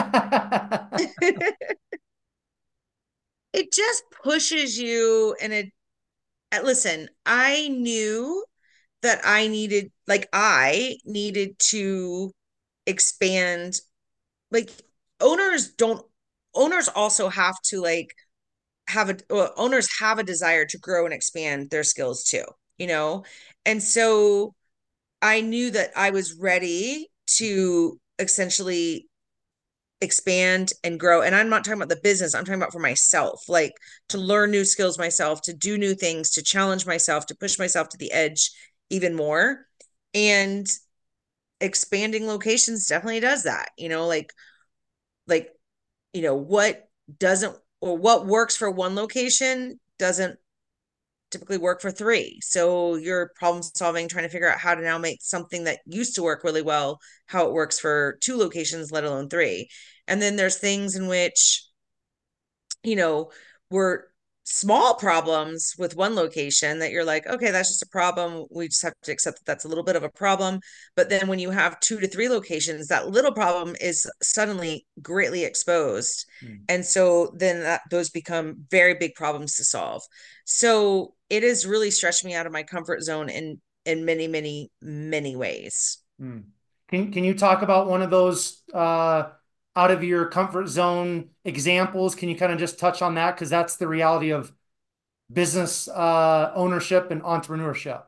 it just pushes you in a uh, listen, I knew that I needed, like, I needed to expand. Like, owners don't, owners also have to, like, have a, well, owners have a desire to grow and expand their skills too, you know? And so I knew that I was ready to essentially expand and grow. And I'm not talking about the business, I'm talking about for myself, like to learn new skills myself, to do new things, to challenge myself, to push myself to the edge even more. And expanding locations definitely does that, you know, like like you know what doesn't or what works for one location doesn't typically work for three. So you're problem solving, trying to figure out how to now make something that used to work really well, how it works for two locations, let alone three. And then there's things in which, you know, were small problems with one location that you're like, okay, that's just a problem. We just have to accept that that's a little bit of a problem. But then when you have two to three locations, that little problem is suddenly greatly exposed. Mm. And so then that, those become very big problems to solve. So it has really stretched me out of my comfort zone in in many, many, many ways. Mm. Can can you talk about one of those uh, out of your comfort zone examples? Can you kind of just touch on that? Because that's the reality of business uh, ownership and entrepreneurship.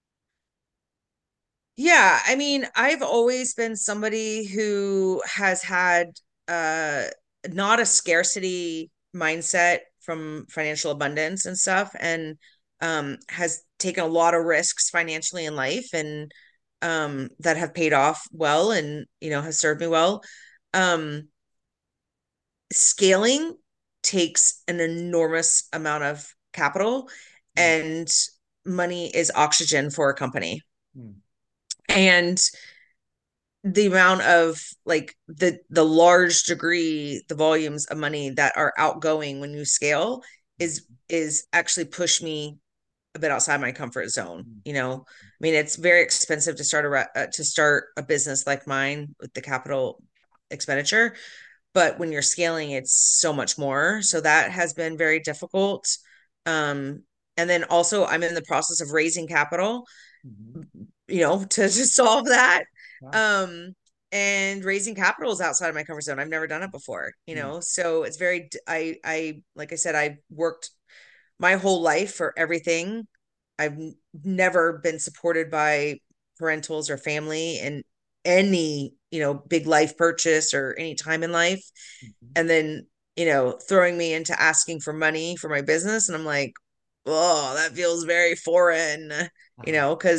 Yeah, I mean, I've always been somebody who has had uh not a scarcity mindset from financial abundance and stuff, and um has taken a lot of risks financially in life, and um that have paid off well, and you know has served me well. Um Scaling takes an enormous amount of capital, Mm. and money is oxygen for a company. Mm. And the amount of like the the large degree the volumes of money that are outgoing when you scale is is actually push me a bit outside my comfort zone, Mm. you know. I mean, it's very expensive to start a re- uh, to start a business like mine with the capital expenditure, but when you're scaling it's so much more, so that has been very difficult. um and then also I'm in the process of raising capital, Mhm. you know, to, to solve that. Yeah. Um, and raising capital is outside of my comfort zone. I've never done it before, you Mm. know, so it's very, I, I, like I said, I worked my whole life for everything. I've n- never been supported by parentals or family in any, you know, big life purchase or any time in life. Mhm. And then, you know, throwing me into asking for money for my business. And I'm like, oh, that feels very foreign, you Uh-huh. know, because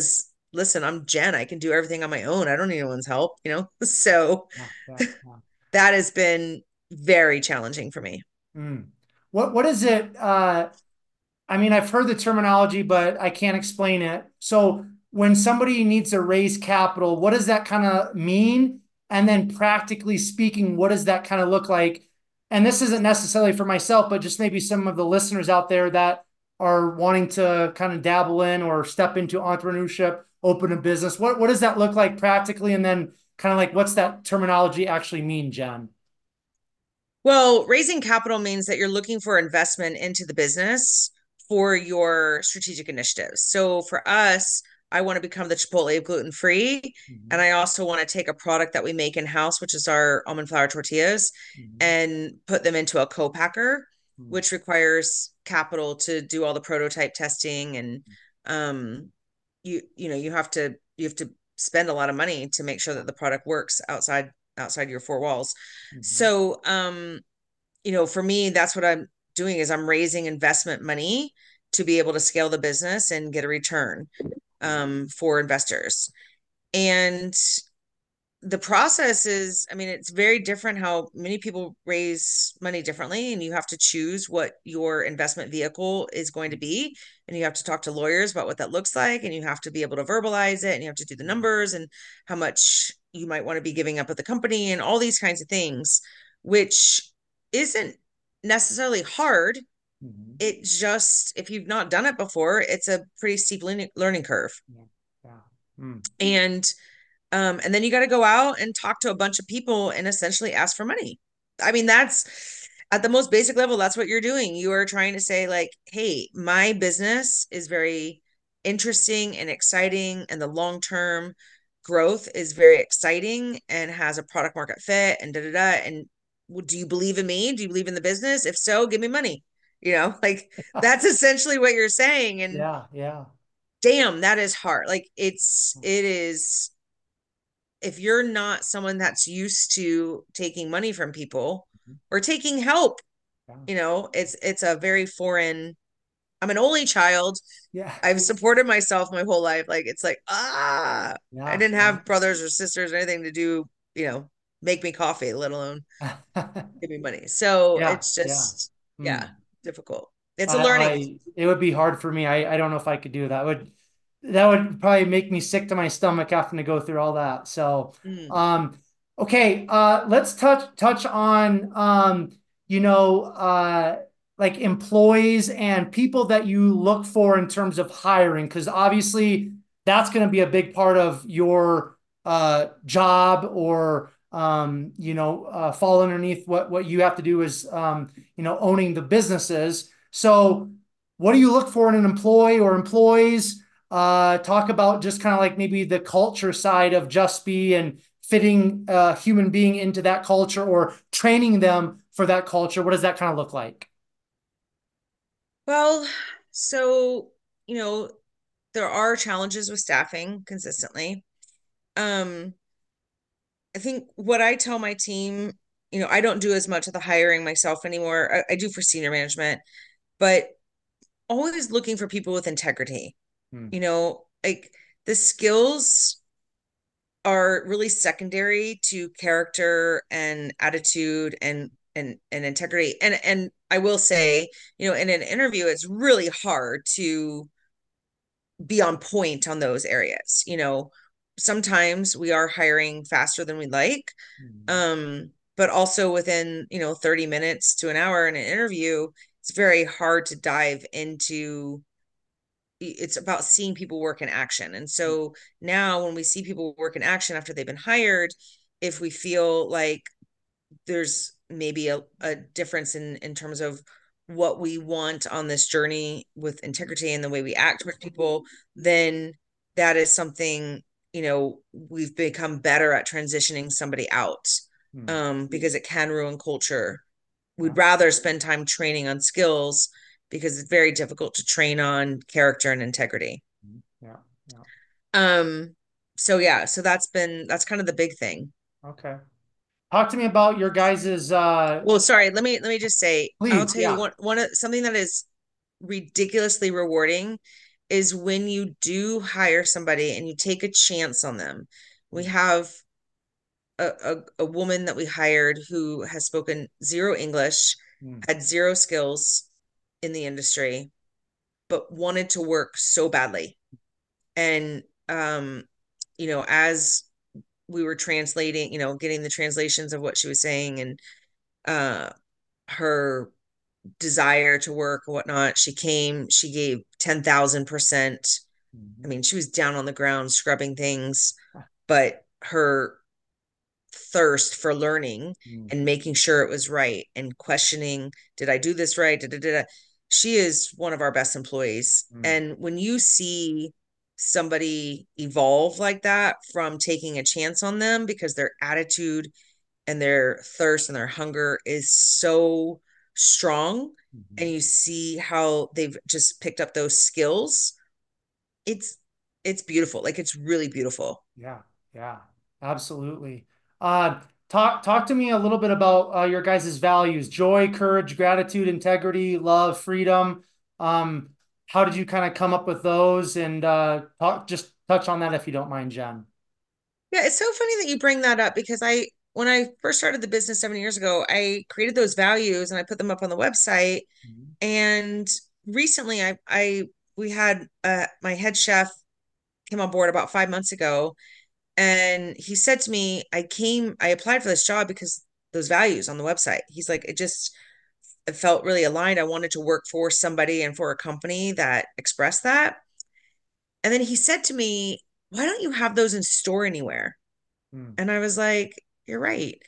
listen, I'm Jen. I can do everything on my own. I don't need anyone's help, you know? So Yeah, yeah, yeah. that has been very challenging for me. Mm. What what is it? Uh, I mean, I've heard the terminology, but I can't explain it. So when somebody needs to raise capital, what does that kind of mean? And then practically speaking, what does that kind of look like? And this isn't necessarily for myself, but just maybe some of the listeners out there that are wanting to kind of dabble in or step into entrepreneurship, open a business. What what does that look like practically? And then kind of like what's that terminology actually mean, Jen? Well, raising capital means that you're looking for investment into the business for your strategic initiatives. So for us, I want to become the Chipotle gluten free. And Mhm. I also want to take a product that we make in house, which is our almond flour tortillas, Mhm. and put them into a co-packer, Mhm. which requires capital to do all the prototype testing. And um, you, you know, you have to you have to spend a lot of money to make sure that the product works outside outside your four walls. Mhm. So, um, you know, for me, that's what I'm doing is I'm raising investment money to be able to scale the business and get a return um, for investors. And the process is, I mean, it's very different how many people raise money differently, and you have to choose what your investment vehicle is going to be. And you have to talk to lawyers about what that looks like, and you have to be able to verbalize it, and you have to do the numbers and how much you might want to be giving up at the company and all these kinds of things, which isn't necessarily hard. Mhm. It just, if you've not done it before, it's a pretty steep learning learning curve. Yeah. Yeah. Mm. And um, and then you got to go out and talk to a bunch of people and essentially ask for money. I mean, that's at the most basic level, that's what you're doing. You are trying to say, like, hey, my business is very interesting and exciting, and the long term growth is very exciting and has a product market fit and da da da. And do you believe in me? Do you believe in the business? If so, give me money. You know, like that's essentially what you're saying. And Yeah. Yeah. damn, that is hard. Like it's, it is if you're not someone that's used to taking money from people or taking help, Yeah. you know, it's it's a very foreign. I'm an only child. Yeah. I've supported myself my whole life. Like it's like, ah, I Yeah. didn't have brothers or sisters or anything to do, you know, make me coffee, let alone Yeah. give me money. So Yeah. it's Yeah. just, yeah, Mm. difficult. It's a I, learning. I, it would be hard for me. I, I don't know if I could do that. Would that would probably make me sick to my stomach having to go through all that. So, Mm. um, okay, uh, let's touch touch on um, you know, uh, like employees and people that you look for in terms of hiring, because obviously that's going to be a big part of your uh job or um, you know, uh, fall underneath what what you have to do is um, you know, owning the businesses. So, what do you look for in an employee or employees? Uh, talk about just kind of like maybe the culture side of Just Be and fitting a human being into that culture or training them for that culture. What does that kind of look like? Well, so, you know, there are challenges with staffing consistently. Um, I think what I tell my team, you know, I don't do as much of the hiring myself anymore. I, I do for senior management, but always looking for people with integrity. Hmm. You know, like the skills are really secondary to character and attitude and and and integrity. And and I will say, you know, in an interview, it's really hard to be on point on those areas. You know, sometimes we are hiring faster than we'd like. Hmm. Um, but also within, you know, thirty minutes to an hour in an interview, it's very hard to dive into it's about seeing people work in action. And so now when we see people work in action after they've been hired, if we feel like there's maybe a, a difference in in terms of what we want on this journey with integrity and the way we act with people, then that is something, you know, we've become better at transitioning somebody out Hmm. um, because it can ruin culture. Yeah. We'd rather spend time training on skills because it's very difficult to train on character and integrity. Hmm. Yeah. Yeah. Um, so yeah, so that's been that's kind of the big thing. Okay. Talk to me about your guys's uh Well, sorry, let me let me just say, I'll please. tell you Yeah. one one of something that is ridiculously rewarding is when you do hire somebody and you take a chance on them. We have a, a, a woman that we hired who has spoken zero English, Mm, had zero skills in the industry, but wanted to work so badly. And um, you know, as we were translating, you know, getting the translations of what she was saying and uh her desire to work or whatnot, she came, she gave ten thousand percent. I mhm, mean, she was down on the ground scrubbing things, but her thirst for learning mm, and making sure it was right and questioning, did I do this right? Da, da, da, da. She is one of our best employees. mm, And when you see somebody evolve like that from taking a chance on them because their attitude and their thirst and their hunger is so strong, and mhm. you see how they've just picked up those skills, it's it's beautiful. Like it's really beautiful. Yeah, yeah, absolutely. Uh, talk talk to me a little bit about uh, your guys' values: joy, courage, gratitude, integrity, love, freedom. Um, how did you kind of come up with those? And uh, talk, just touch on that if you don't mind, Jen. Yeah, it's so funny that you bring that up because I, when I first started the business seven years ago, I created those values and I put them up on the website. Mhm, And recently, I, I, we had uh, my head chef came on board about five months ago, and he said to me, "I came, I applied for this job because those values on the website." He's like, "It just it felt really aligned. I wanted to work for somebody and for a company that expressed that." And then he said to me, "Why don't you have those in store anywhere?" mm, And I was like, you're right.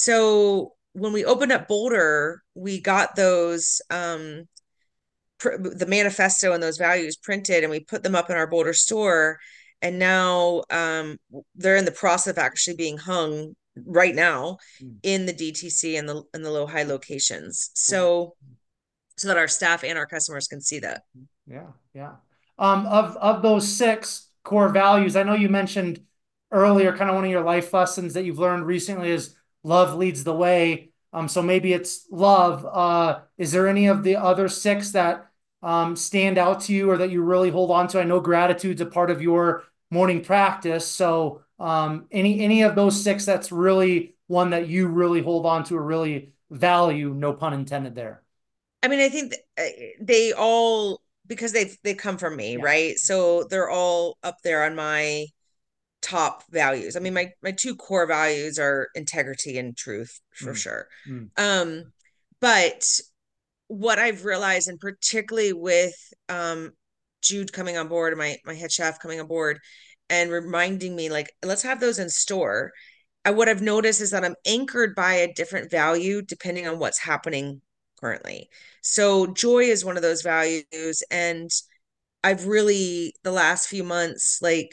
So when we opened up Boulder, we got those um pr- the manifesto and those values printed and we put them up in our Boulder store, and now um they're in the process of actually being hung right now mm. in the D T C and the in the low high locations. Cool. So so that our staff and our customers can see that. Yeah, yeah. Um, of of those six core values, I know you mentioned earlier, kind of one of your life lessons that you've learned recently is love leads the way. Um, so maybe it's love. Uh, is there any of the other six that um, stand out to you or that you really hold on to? I know gratitude's a part of your morning practice. So um, any any of those six that's really one that you really hold on to or really value, no pun intended there. I mean, I think th- uh, they all, because they they come from me, Yeah. right? So they're all up there on my top values. I mean, my my two core values are integrity and truth for Mm, sure. mm, Um, but what I've realized, and particularly with um Jude coming on board, my my head chef coming on board, and reminding me like, let's have those in store. I, what I've noticed is that I'm anchored by a different value depending on what's happening currently. So joy is one of those values, and I've really the last few months like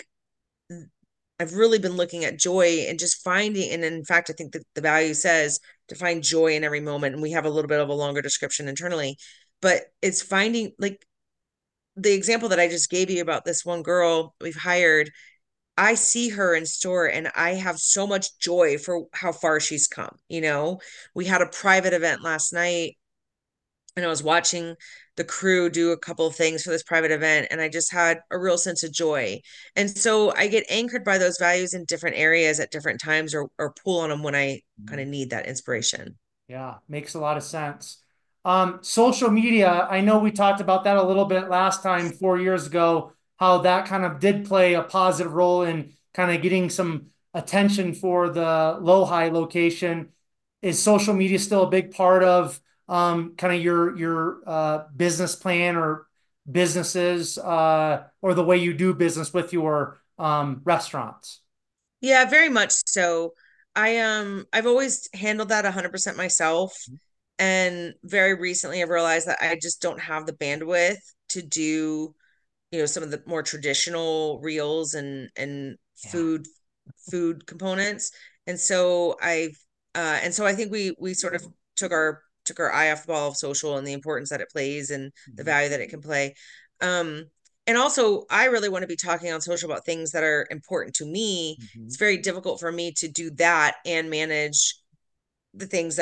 I've really been looking at joy and just finding, and in fact, I think that the value says to find joy in every moment. And we have a little bit of a longer description internally, but it's finding like the example that I just gave you about this one girl we've hired. I see her in store and I have so much joy for how far she's come. You know, we had a private event last night and I was watching the crew do a couple of things for this private event, and I just had a real sense of joy. And so I get anchored by those values in different areas at different times, or or pull on them when I kind of mm. need that inspiration. Yeah, makes a lot of sense. Um, social media, I know we talked about that a little bit last time, four years ago, how that kind of did play a positive role in kind of getting some attention for the low-high location. Is social media still a big part of um, kind of your your uh, business plan or businesses uh, or the way you do business with your um, restaurants? Yeah, very much so. I um I've always handled that one hundred percent myself, and very recently I've realized that I just don't have the bandwidth to do, you know, some of the more traditional reels and and Yeah. food food components. And so I've uh and so I think we we sort of took our took our eye off the ball of social and the importance that it plays and the Mhm. value that it can play. Um and also I really want to be talking on social about things that are important to me. It's Mhm. very difficult for me to do that and manage the things that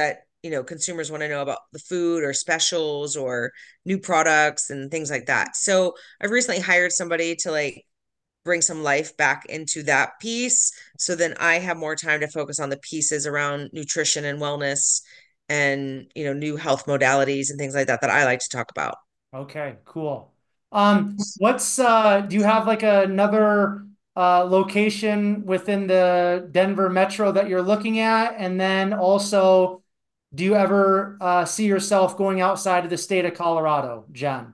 you know, consumers want to know about the food or specials or new products and things like that. So I've recently hired somebody to like bring some life back into that piece. So then I have more time to focus on the pieces around nutrition and wellness and, you know, new health modalities and things like that that I like to talk about. Okay, cool. Um, what's uh do you have like another uh location within the Denver metro that you're looking at? And then also, do you ever uh see yourself going outside of the state of Colorado, Jen?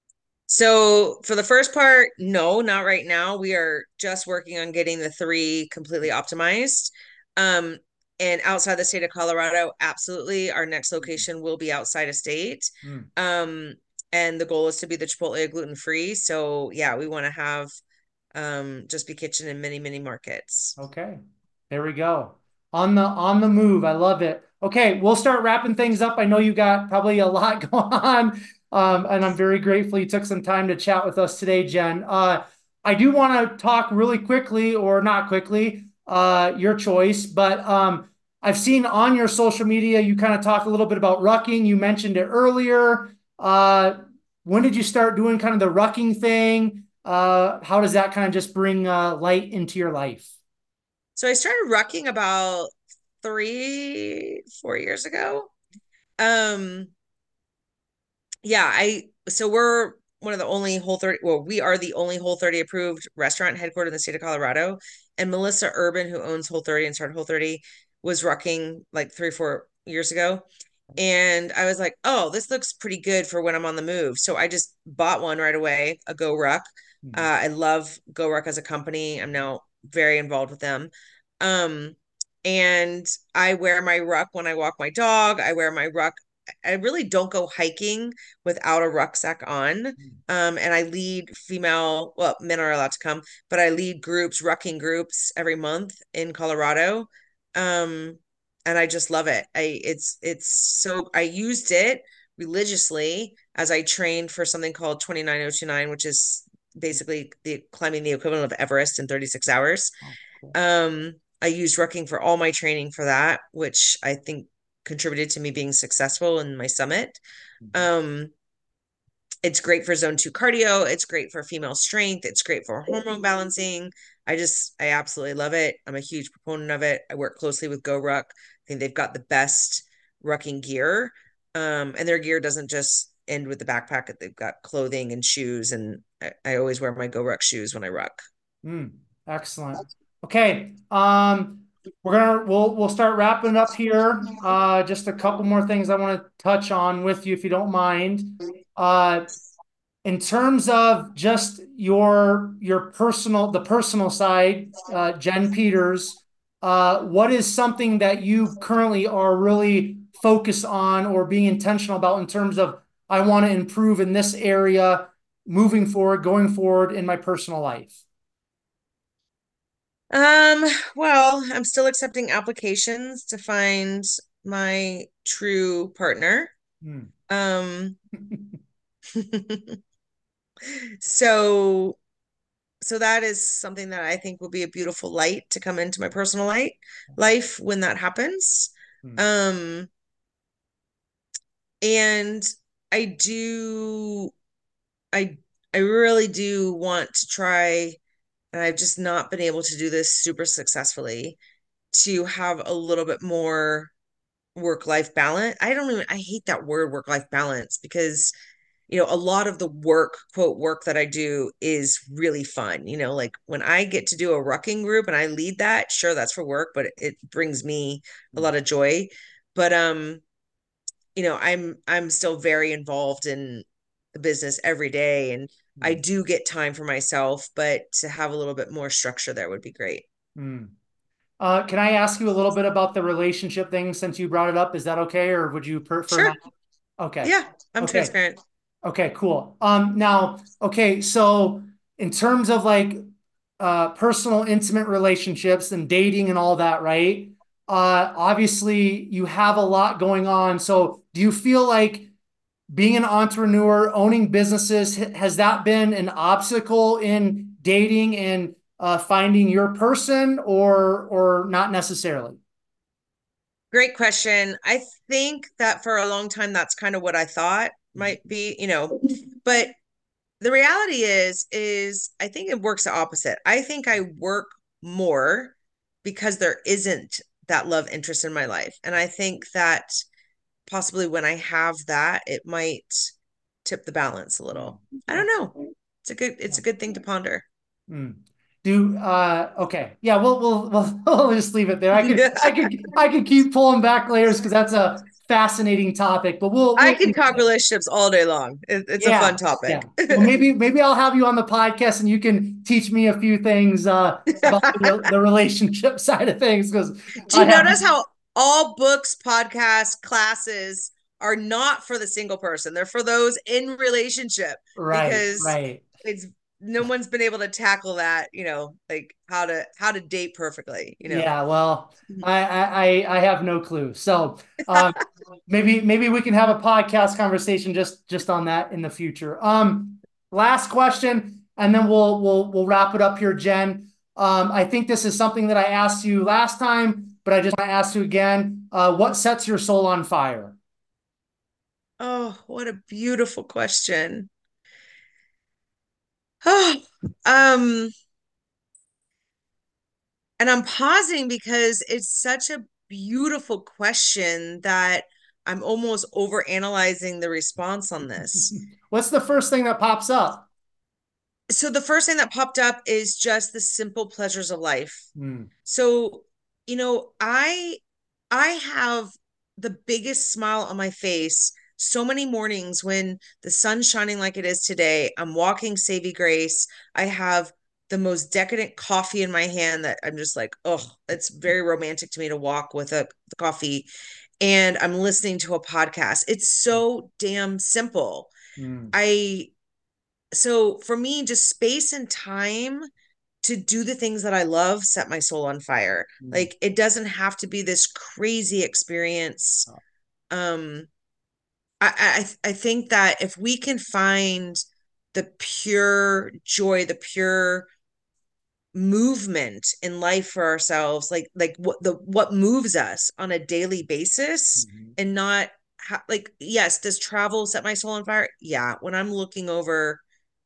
So for the first part, no, not right now. We are just working on getting the three completely optimized. Um, and outside the state of Colorado, absolutely. Our next location will be outside of state. Hmm. Um, and the goal is to be the Chipotle gluten free. So yeah, we want to have um just be kitchen in many, many markets. Okay, there we go. On the on the move. I love it. Okay, we'll start wrapping things up. I know you got probably a lot going on, um, and I'm very grateful you took some time to chat with us today, Jen. Uh, I do want to talk really quickly, or not quickly, uh, your choice. But um, I've seen on your social media you kind of talk a little bit about rucking. You mentioned it earlier. Uh, when did you start doing kind of the rucking thing? Uh, how does that kind of just bring uh, light into your life? So I started rucking about three, four years ago. Um, yeah, I so we're one of the only Whole thirty, well, we are the only Whole thirty approved restaurant headquartered in the state of Colorado. And Melissa Urban, who owns Whole thirty and started Whole thirty, was rucking like three, four years ago. And I was like, oh, this looks pretty good for when I'm on the move. So I just bought one right away, a Go Ruck. Hmm. Uh, I love Go Ruck as a company. I'm now very involved with them. Um, and I wear my ruck when I walk my dog. I wear my ruck. I really don't go hiking without a rucksack on. Um, and I lead female, well, men are allowed to come, but I lead groups, rucking groups every month in Colorado. Um, and I just love it. I it's it's so I used it religiously as I trained for something called twenty-nine oh two nine, which is basically the climbing the equivalent of Everest in thirty-six hours. Oh, cool. Um, I used rucking for all my training for that, which I think contributed to me being successful in my summit. Mhm. Um, it's great for zone two cardio. It's great for female strength. It's great for hormone balancing. I just, I absolutely love it. I'm a huge proponent of it. I work closely with GoRuck. I think they've got the best rucking gear. Um, and their gear doesn't just end with the backpack. They've got clothing and shoes. And I, I always wear my GoRuck shoes when I ruck. Mm, excellent. Okay. Um, we're gonna we'll we'll start wrapping up here. Uh, just a couple more things I want to touch on with you, if you don't mind. Uh, in terms of just your your personal the personal side, uh, Jen Peters, uh, what is something that you currently are really focused on or being intentional about in terms of I want to improve in this area moving forward, going forward in my personal life? Um, well, I'm still accepting applications to find my true partner. Hmm. Um, so so that is something that I think will be a beautiful light to come into my personal light life when that happens. Hmm. Um, and I do I I really do want to try, and I've just not been able to do this super successfully, to have a little bit more work-life balance. I don't even I hate that word work-life balance because you know, a lot of the work, quote, work that I do is really fun. You know, like when I get to do a rucking group and I lead that, sure, that's for work, but it brings me a lot of joy. But um, you know, I'm I'm still very involved in the business every day and I Hmm. do get time for myself, but to have a little bit more structure there would be great. Hmm. Uh, can I ask you a little bit about the relationship thing since you brought it up? Is that okay, or would you prefer Sure. not? Okay. Yeah, I'm Okay. transparent. Okay, cool. Um, now, okay, so in terms of like uh personal intimate relationships and dating and all that, right? Uh, obviously you have a lot going on. So do you feel like being an entrepreneur, owning businesses, has that been an obstacle in dating and uh, finding your person, or or not necessarily? Great question. I think that for a long time, that's kind of what I thought might be, you know, but the reality is, is I think it works the opposite. I think I work more because there isn't that love interest in my life. And I think that possibly when I have that, it might tip the balance a little. I don't know. It's a good, it's a good thing to ponder. Mm. Do uh okay. Yeah, we'll we'll we'll, we'll just leave it there. I could I could I could keep pulling back layers because that's a fascinating topic, but we'll I we'll can talk relationships all day long. It, it's a yeah, fun topic. yeah. Well, maybe maybe I'll have you on the podcast and you can teach me a few things uh about the, the relationship side of things because Do I you have notice how all books, podcasts, classes are not for the single person? They're for those in relationship right, because right. it's no one's been able to tackle that, you know, like how to how to date perfectly, you know. Yeah, well, I I I have no clue. So um maybe maybe we can have a podcast conversation just just on that in the future. Um last question and then we'll we'll we'll wrap it up here, Jen. Um I think this is something that I asked you last time, but I just want to ask you again. Uh what sets your soul on fire? Oh, what a beautiful question. Oh, um, and I'm pausing because it's such a beautiful question that I'm almost over analyzing the response on this. What's the first thing that pops up? So the first thing that popped up is just the simple pleasures of life. Hmm. So, you know, I I have the biggest smile on my face so many mornings when the sun's shining like it is today. I'm walking Savvy Grace. I have the most decadent coffee in my hand that I'm just like, oh, it's very romantic to me to walk with a the coffee. And I'm listening to a podcast. It's so damn simple. Hmm. I so for me, just space and time to do the things that I love set my soul on fire. Hmm. Like it doesn't have to be this crazy experience. Um, I I I think that if we can find the pure joy, the pure movement in life for ourselves, like like what the what moves us on a daily basis, Hmm. and not ha- like yes, does travel set my soul on fire? Yeah, when I'm looking over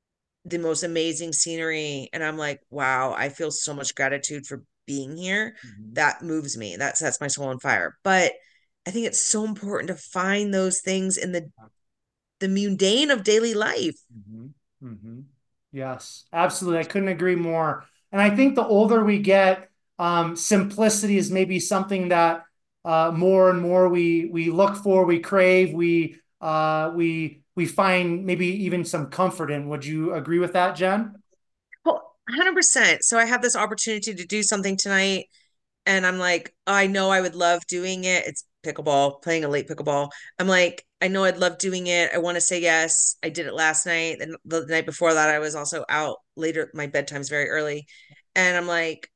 the most amazing scenery and I'm like, wow, I feel so much gratitude for being here. Hmm. That moves me. That sets my soul on fire. But I think it's so important to find those things in the the mundane of daily life. Hmm. Hmm. Yes, absolutely. I couldn't agree more. And I think the older we get, um, simplicity is maybe something that uh, more and more we we look for, we crave, we uh, we we find maybe even some comfort in. Would you agree with that, Jen? Well, one hundred percent. So I have this opportunity to do something tonight and I'm like, I know I would love doing it. It's pickleball, playing a late pickleball. I'm like, I know I'd love doing it. I want to say yes. I did it last night. And the night before that, I was also out later. My bedtime's very early. And I'm like,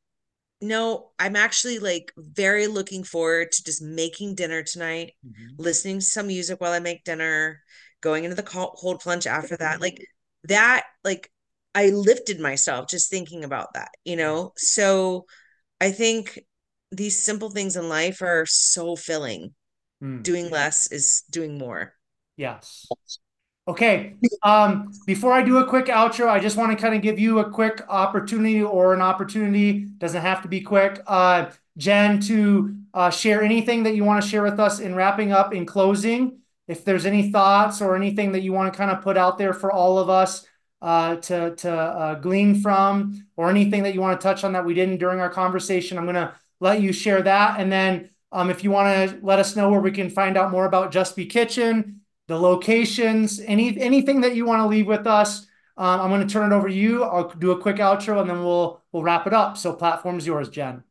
no, I'm actually like very looking forward to just making dinner tonight, Hmm. listening to some music while I make dinner, going into the cold plunge after that. Like that, like I lifted myself just thinking about that, you know? So I think these simple things in life are so filling. Hmm. Doing less is doing more. Yes. Okay. Um, before I do a quick outro, I just want to kind of give you a quick opportunity or an opportunity, doesn't have to be quick, uh, Jen, to uh, share anything that you want to share with us in wrapping up in closing. If there's any thoughts or anything that you want to kind of put out there for all of us uh, to, to uh, glean from, or anything that you want to touch on that we didn't during our conversation, I'm going to let you share that. And then um, if you want to let us know where we can find out more about Just Be Kitchen, the locations, any anything that you want to leave with us. Um, I'm going to turn it over to you. I'll do a quick outro and then we'll we'll wrap it up. So platform's yours, Jen.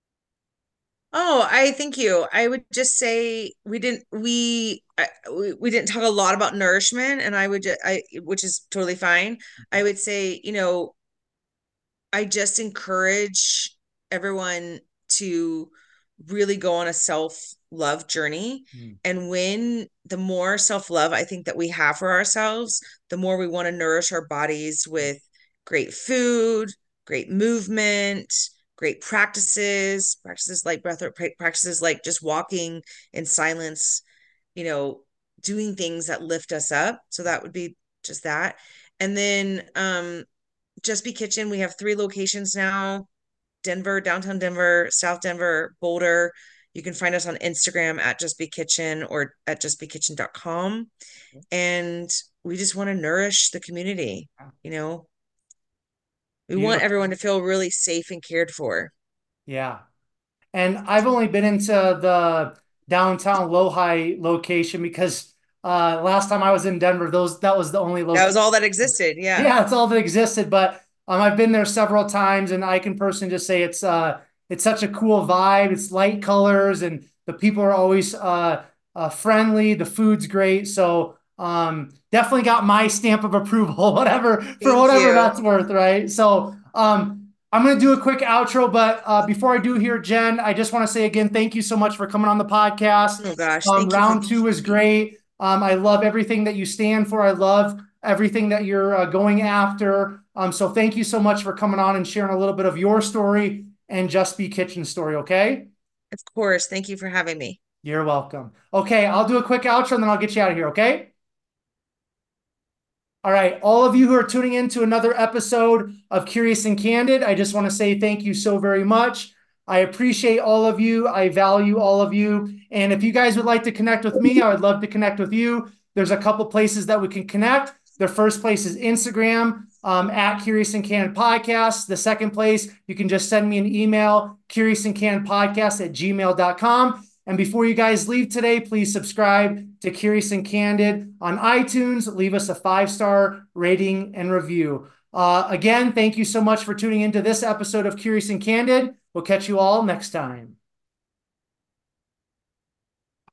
Oh, I thank you. I would just say we didn't we I, we, we didn't talk a lot about nourishment, and I would just I which is totally fine. I would say, you know, I just encourage everyone to really go on a self-love journey. Mm. And when the more self-love I think that we have for ourselves, the more we want to nourish our bodies with great food, great movement, great practices, practices like breathwork, practices like just walking in silence, you know, doing things that lift us up. So that would be just that. And then um Just Be Kitchen, we have three locations now: Denver, downtown Denver, South Denver, Boulder. You can find us on Instagram at Just Be Kitchen or at just be kitchen dot com. And we just want to nourish the community. You know, we want Beautiful. everyone to feel really safe and cared for. Yeah. And I've only been into the downtown Lohi location because uh, last time I was in Denver, those that was the only That was location. all that existed. Yeah. Yeah, it's all that existed. But um, I've been there several times, and I can personally just say it's uh, it's such a cool vibe. It's light colors, and the people are always uh, uh, friendly. The food's great, so um, definitely got my stamp of approval, whatever for Thank whatever you. that's worth, right? So um, I'm gonna do a quick outro, but uh, before I do here, Jen, I just want to say again, thank you so much for coming on the podcast. Oh gosh, Um, thank you for round two thinking is of me. great. Um, I love everything that you stand for. I love everything that you're uh, going after. Um, so thank you so much for coming on and sharing a little bit of your story and Just Be Kitchen story. Okay. Of course. Thank you for having me. You're welcome. Okay. I'll do a quick outro and then I'll get you out of here. Okay. All right. All of you who are tuning in to another episode of Curious and Candid, I just want to say thank you so very much. I appreciate all of you. I value all of you. And if you guys would like to connect with me, I would love to connect with you. There's a couple places that we can connect. The first place is Instagram um, at Curious and Candid Podcast. The second place, you can just send me an email, curious and candid podcast at gmail dot com. And before you guys leave today, please subscribe to Curious and Candid on iTunes. Leave us a five-star rating and review. Uh, again, thank you so much for tuning into this episode of Curious and Candid. We'll catch you all next time.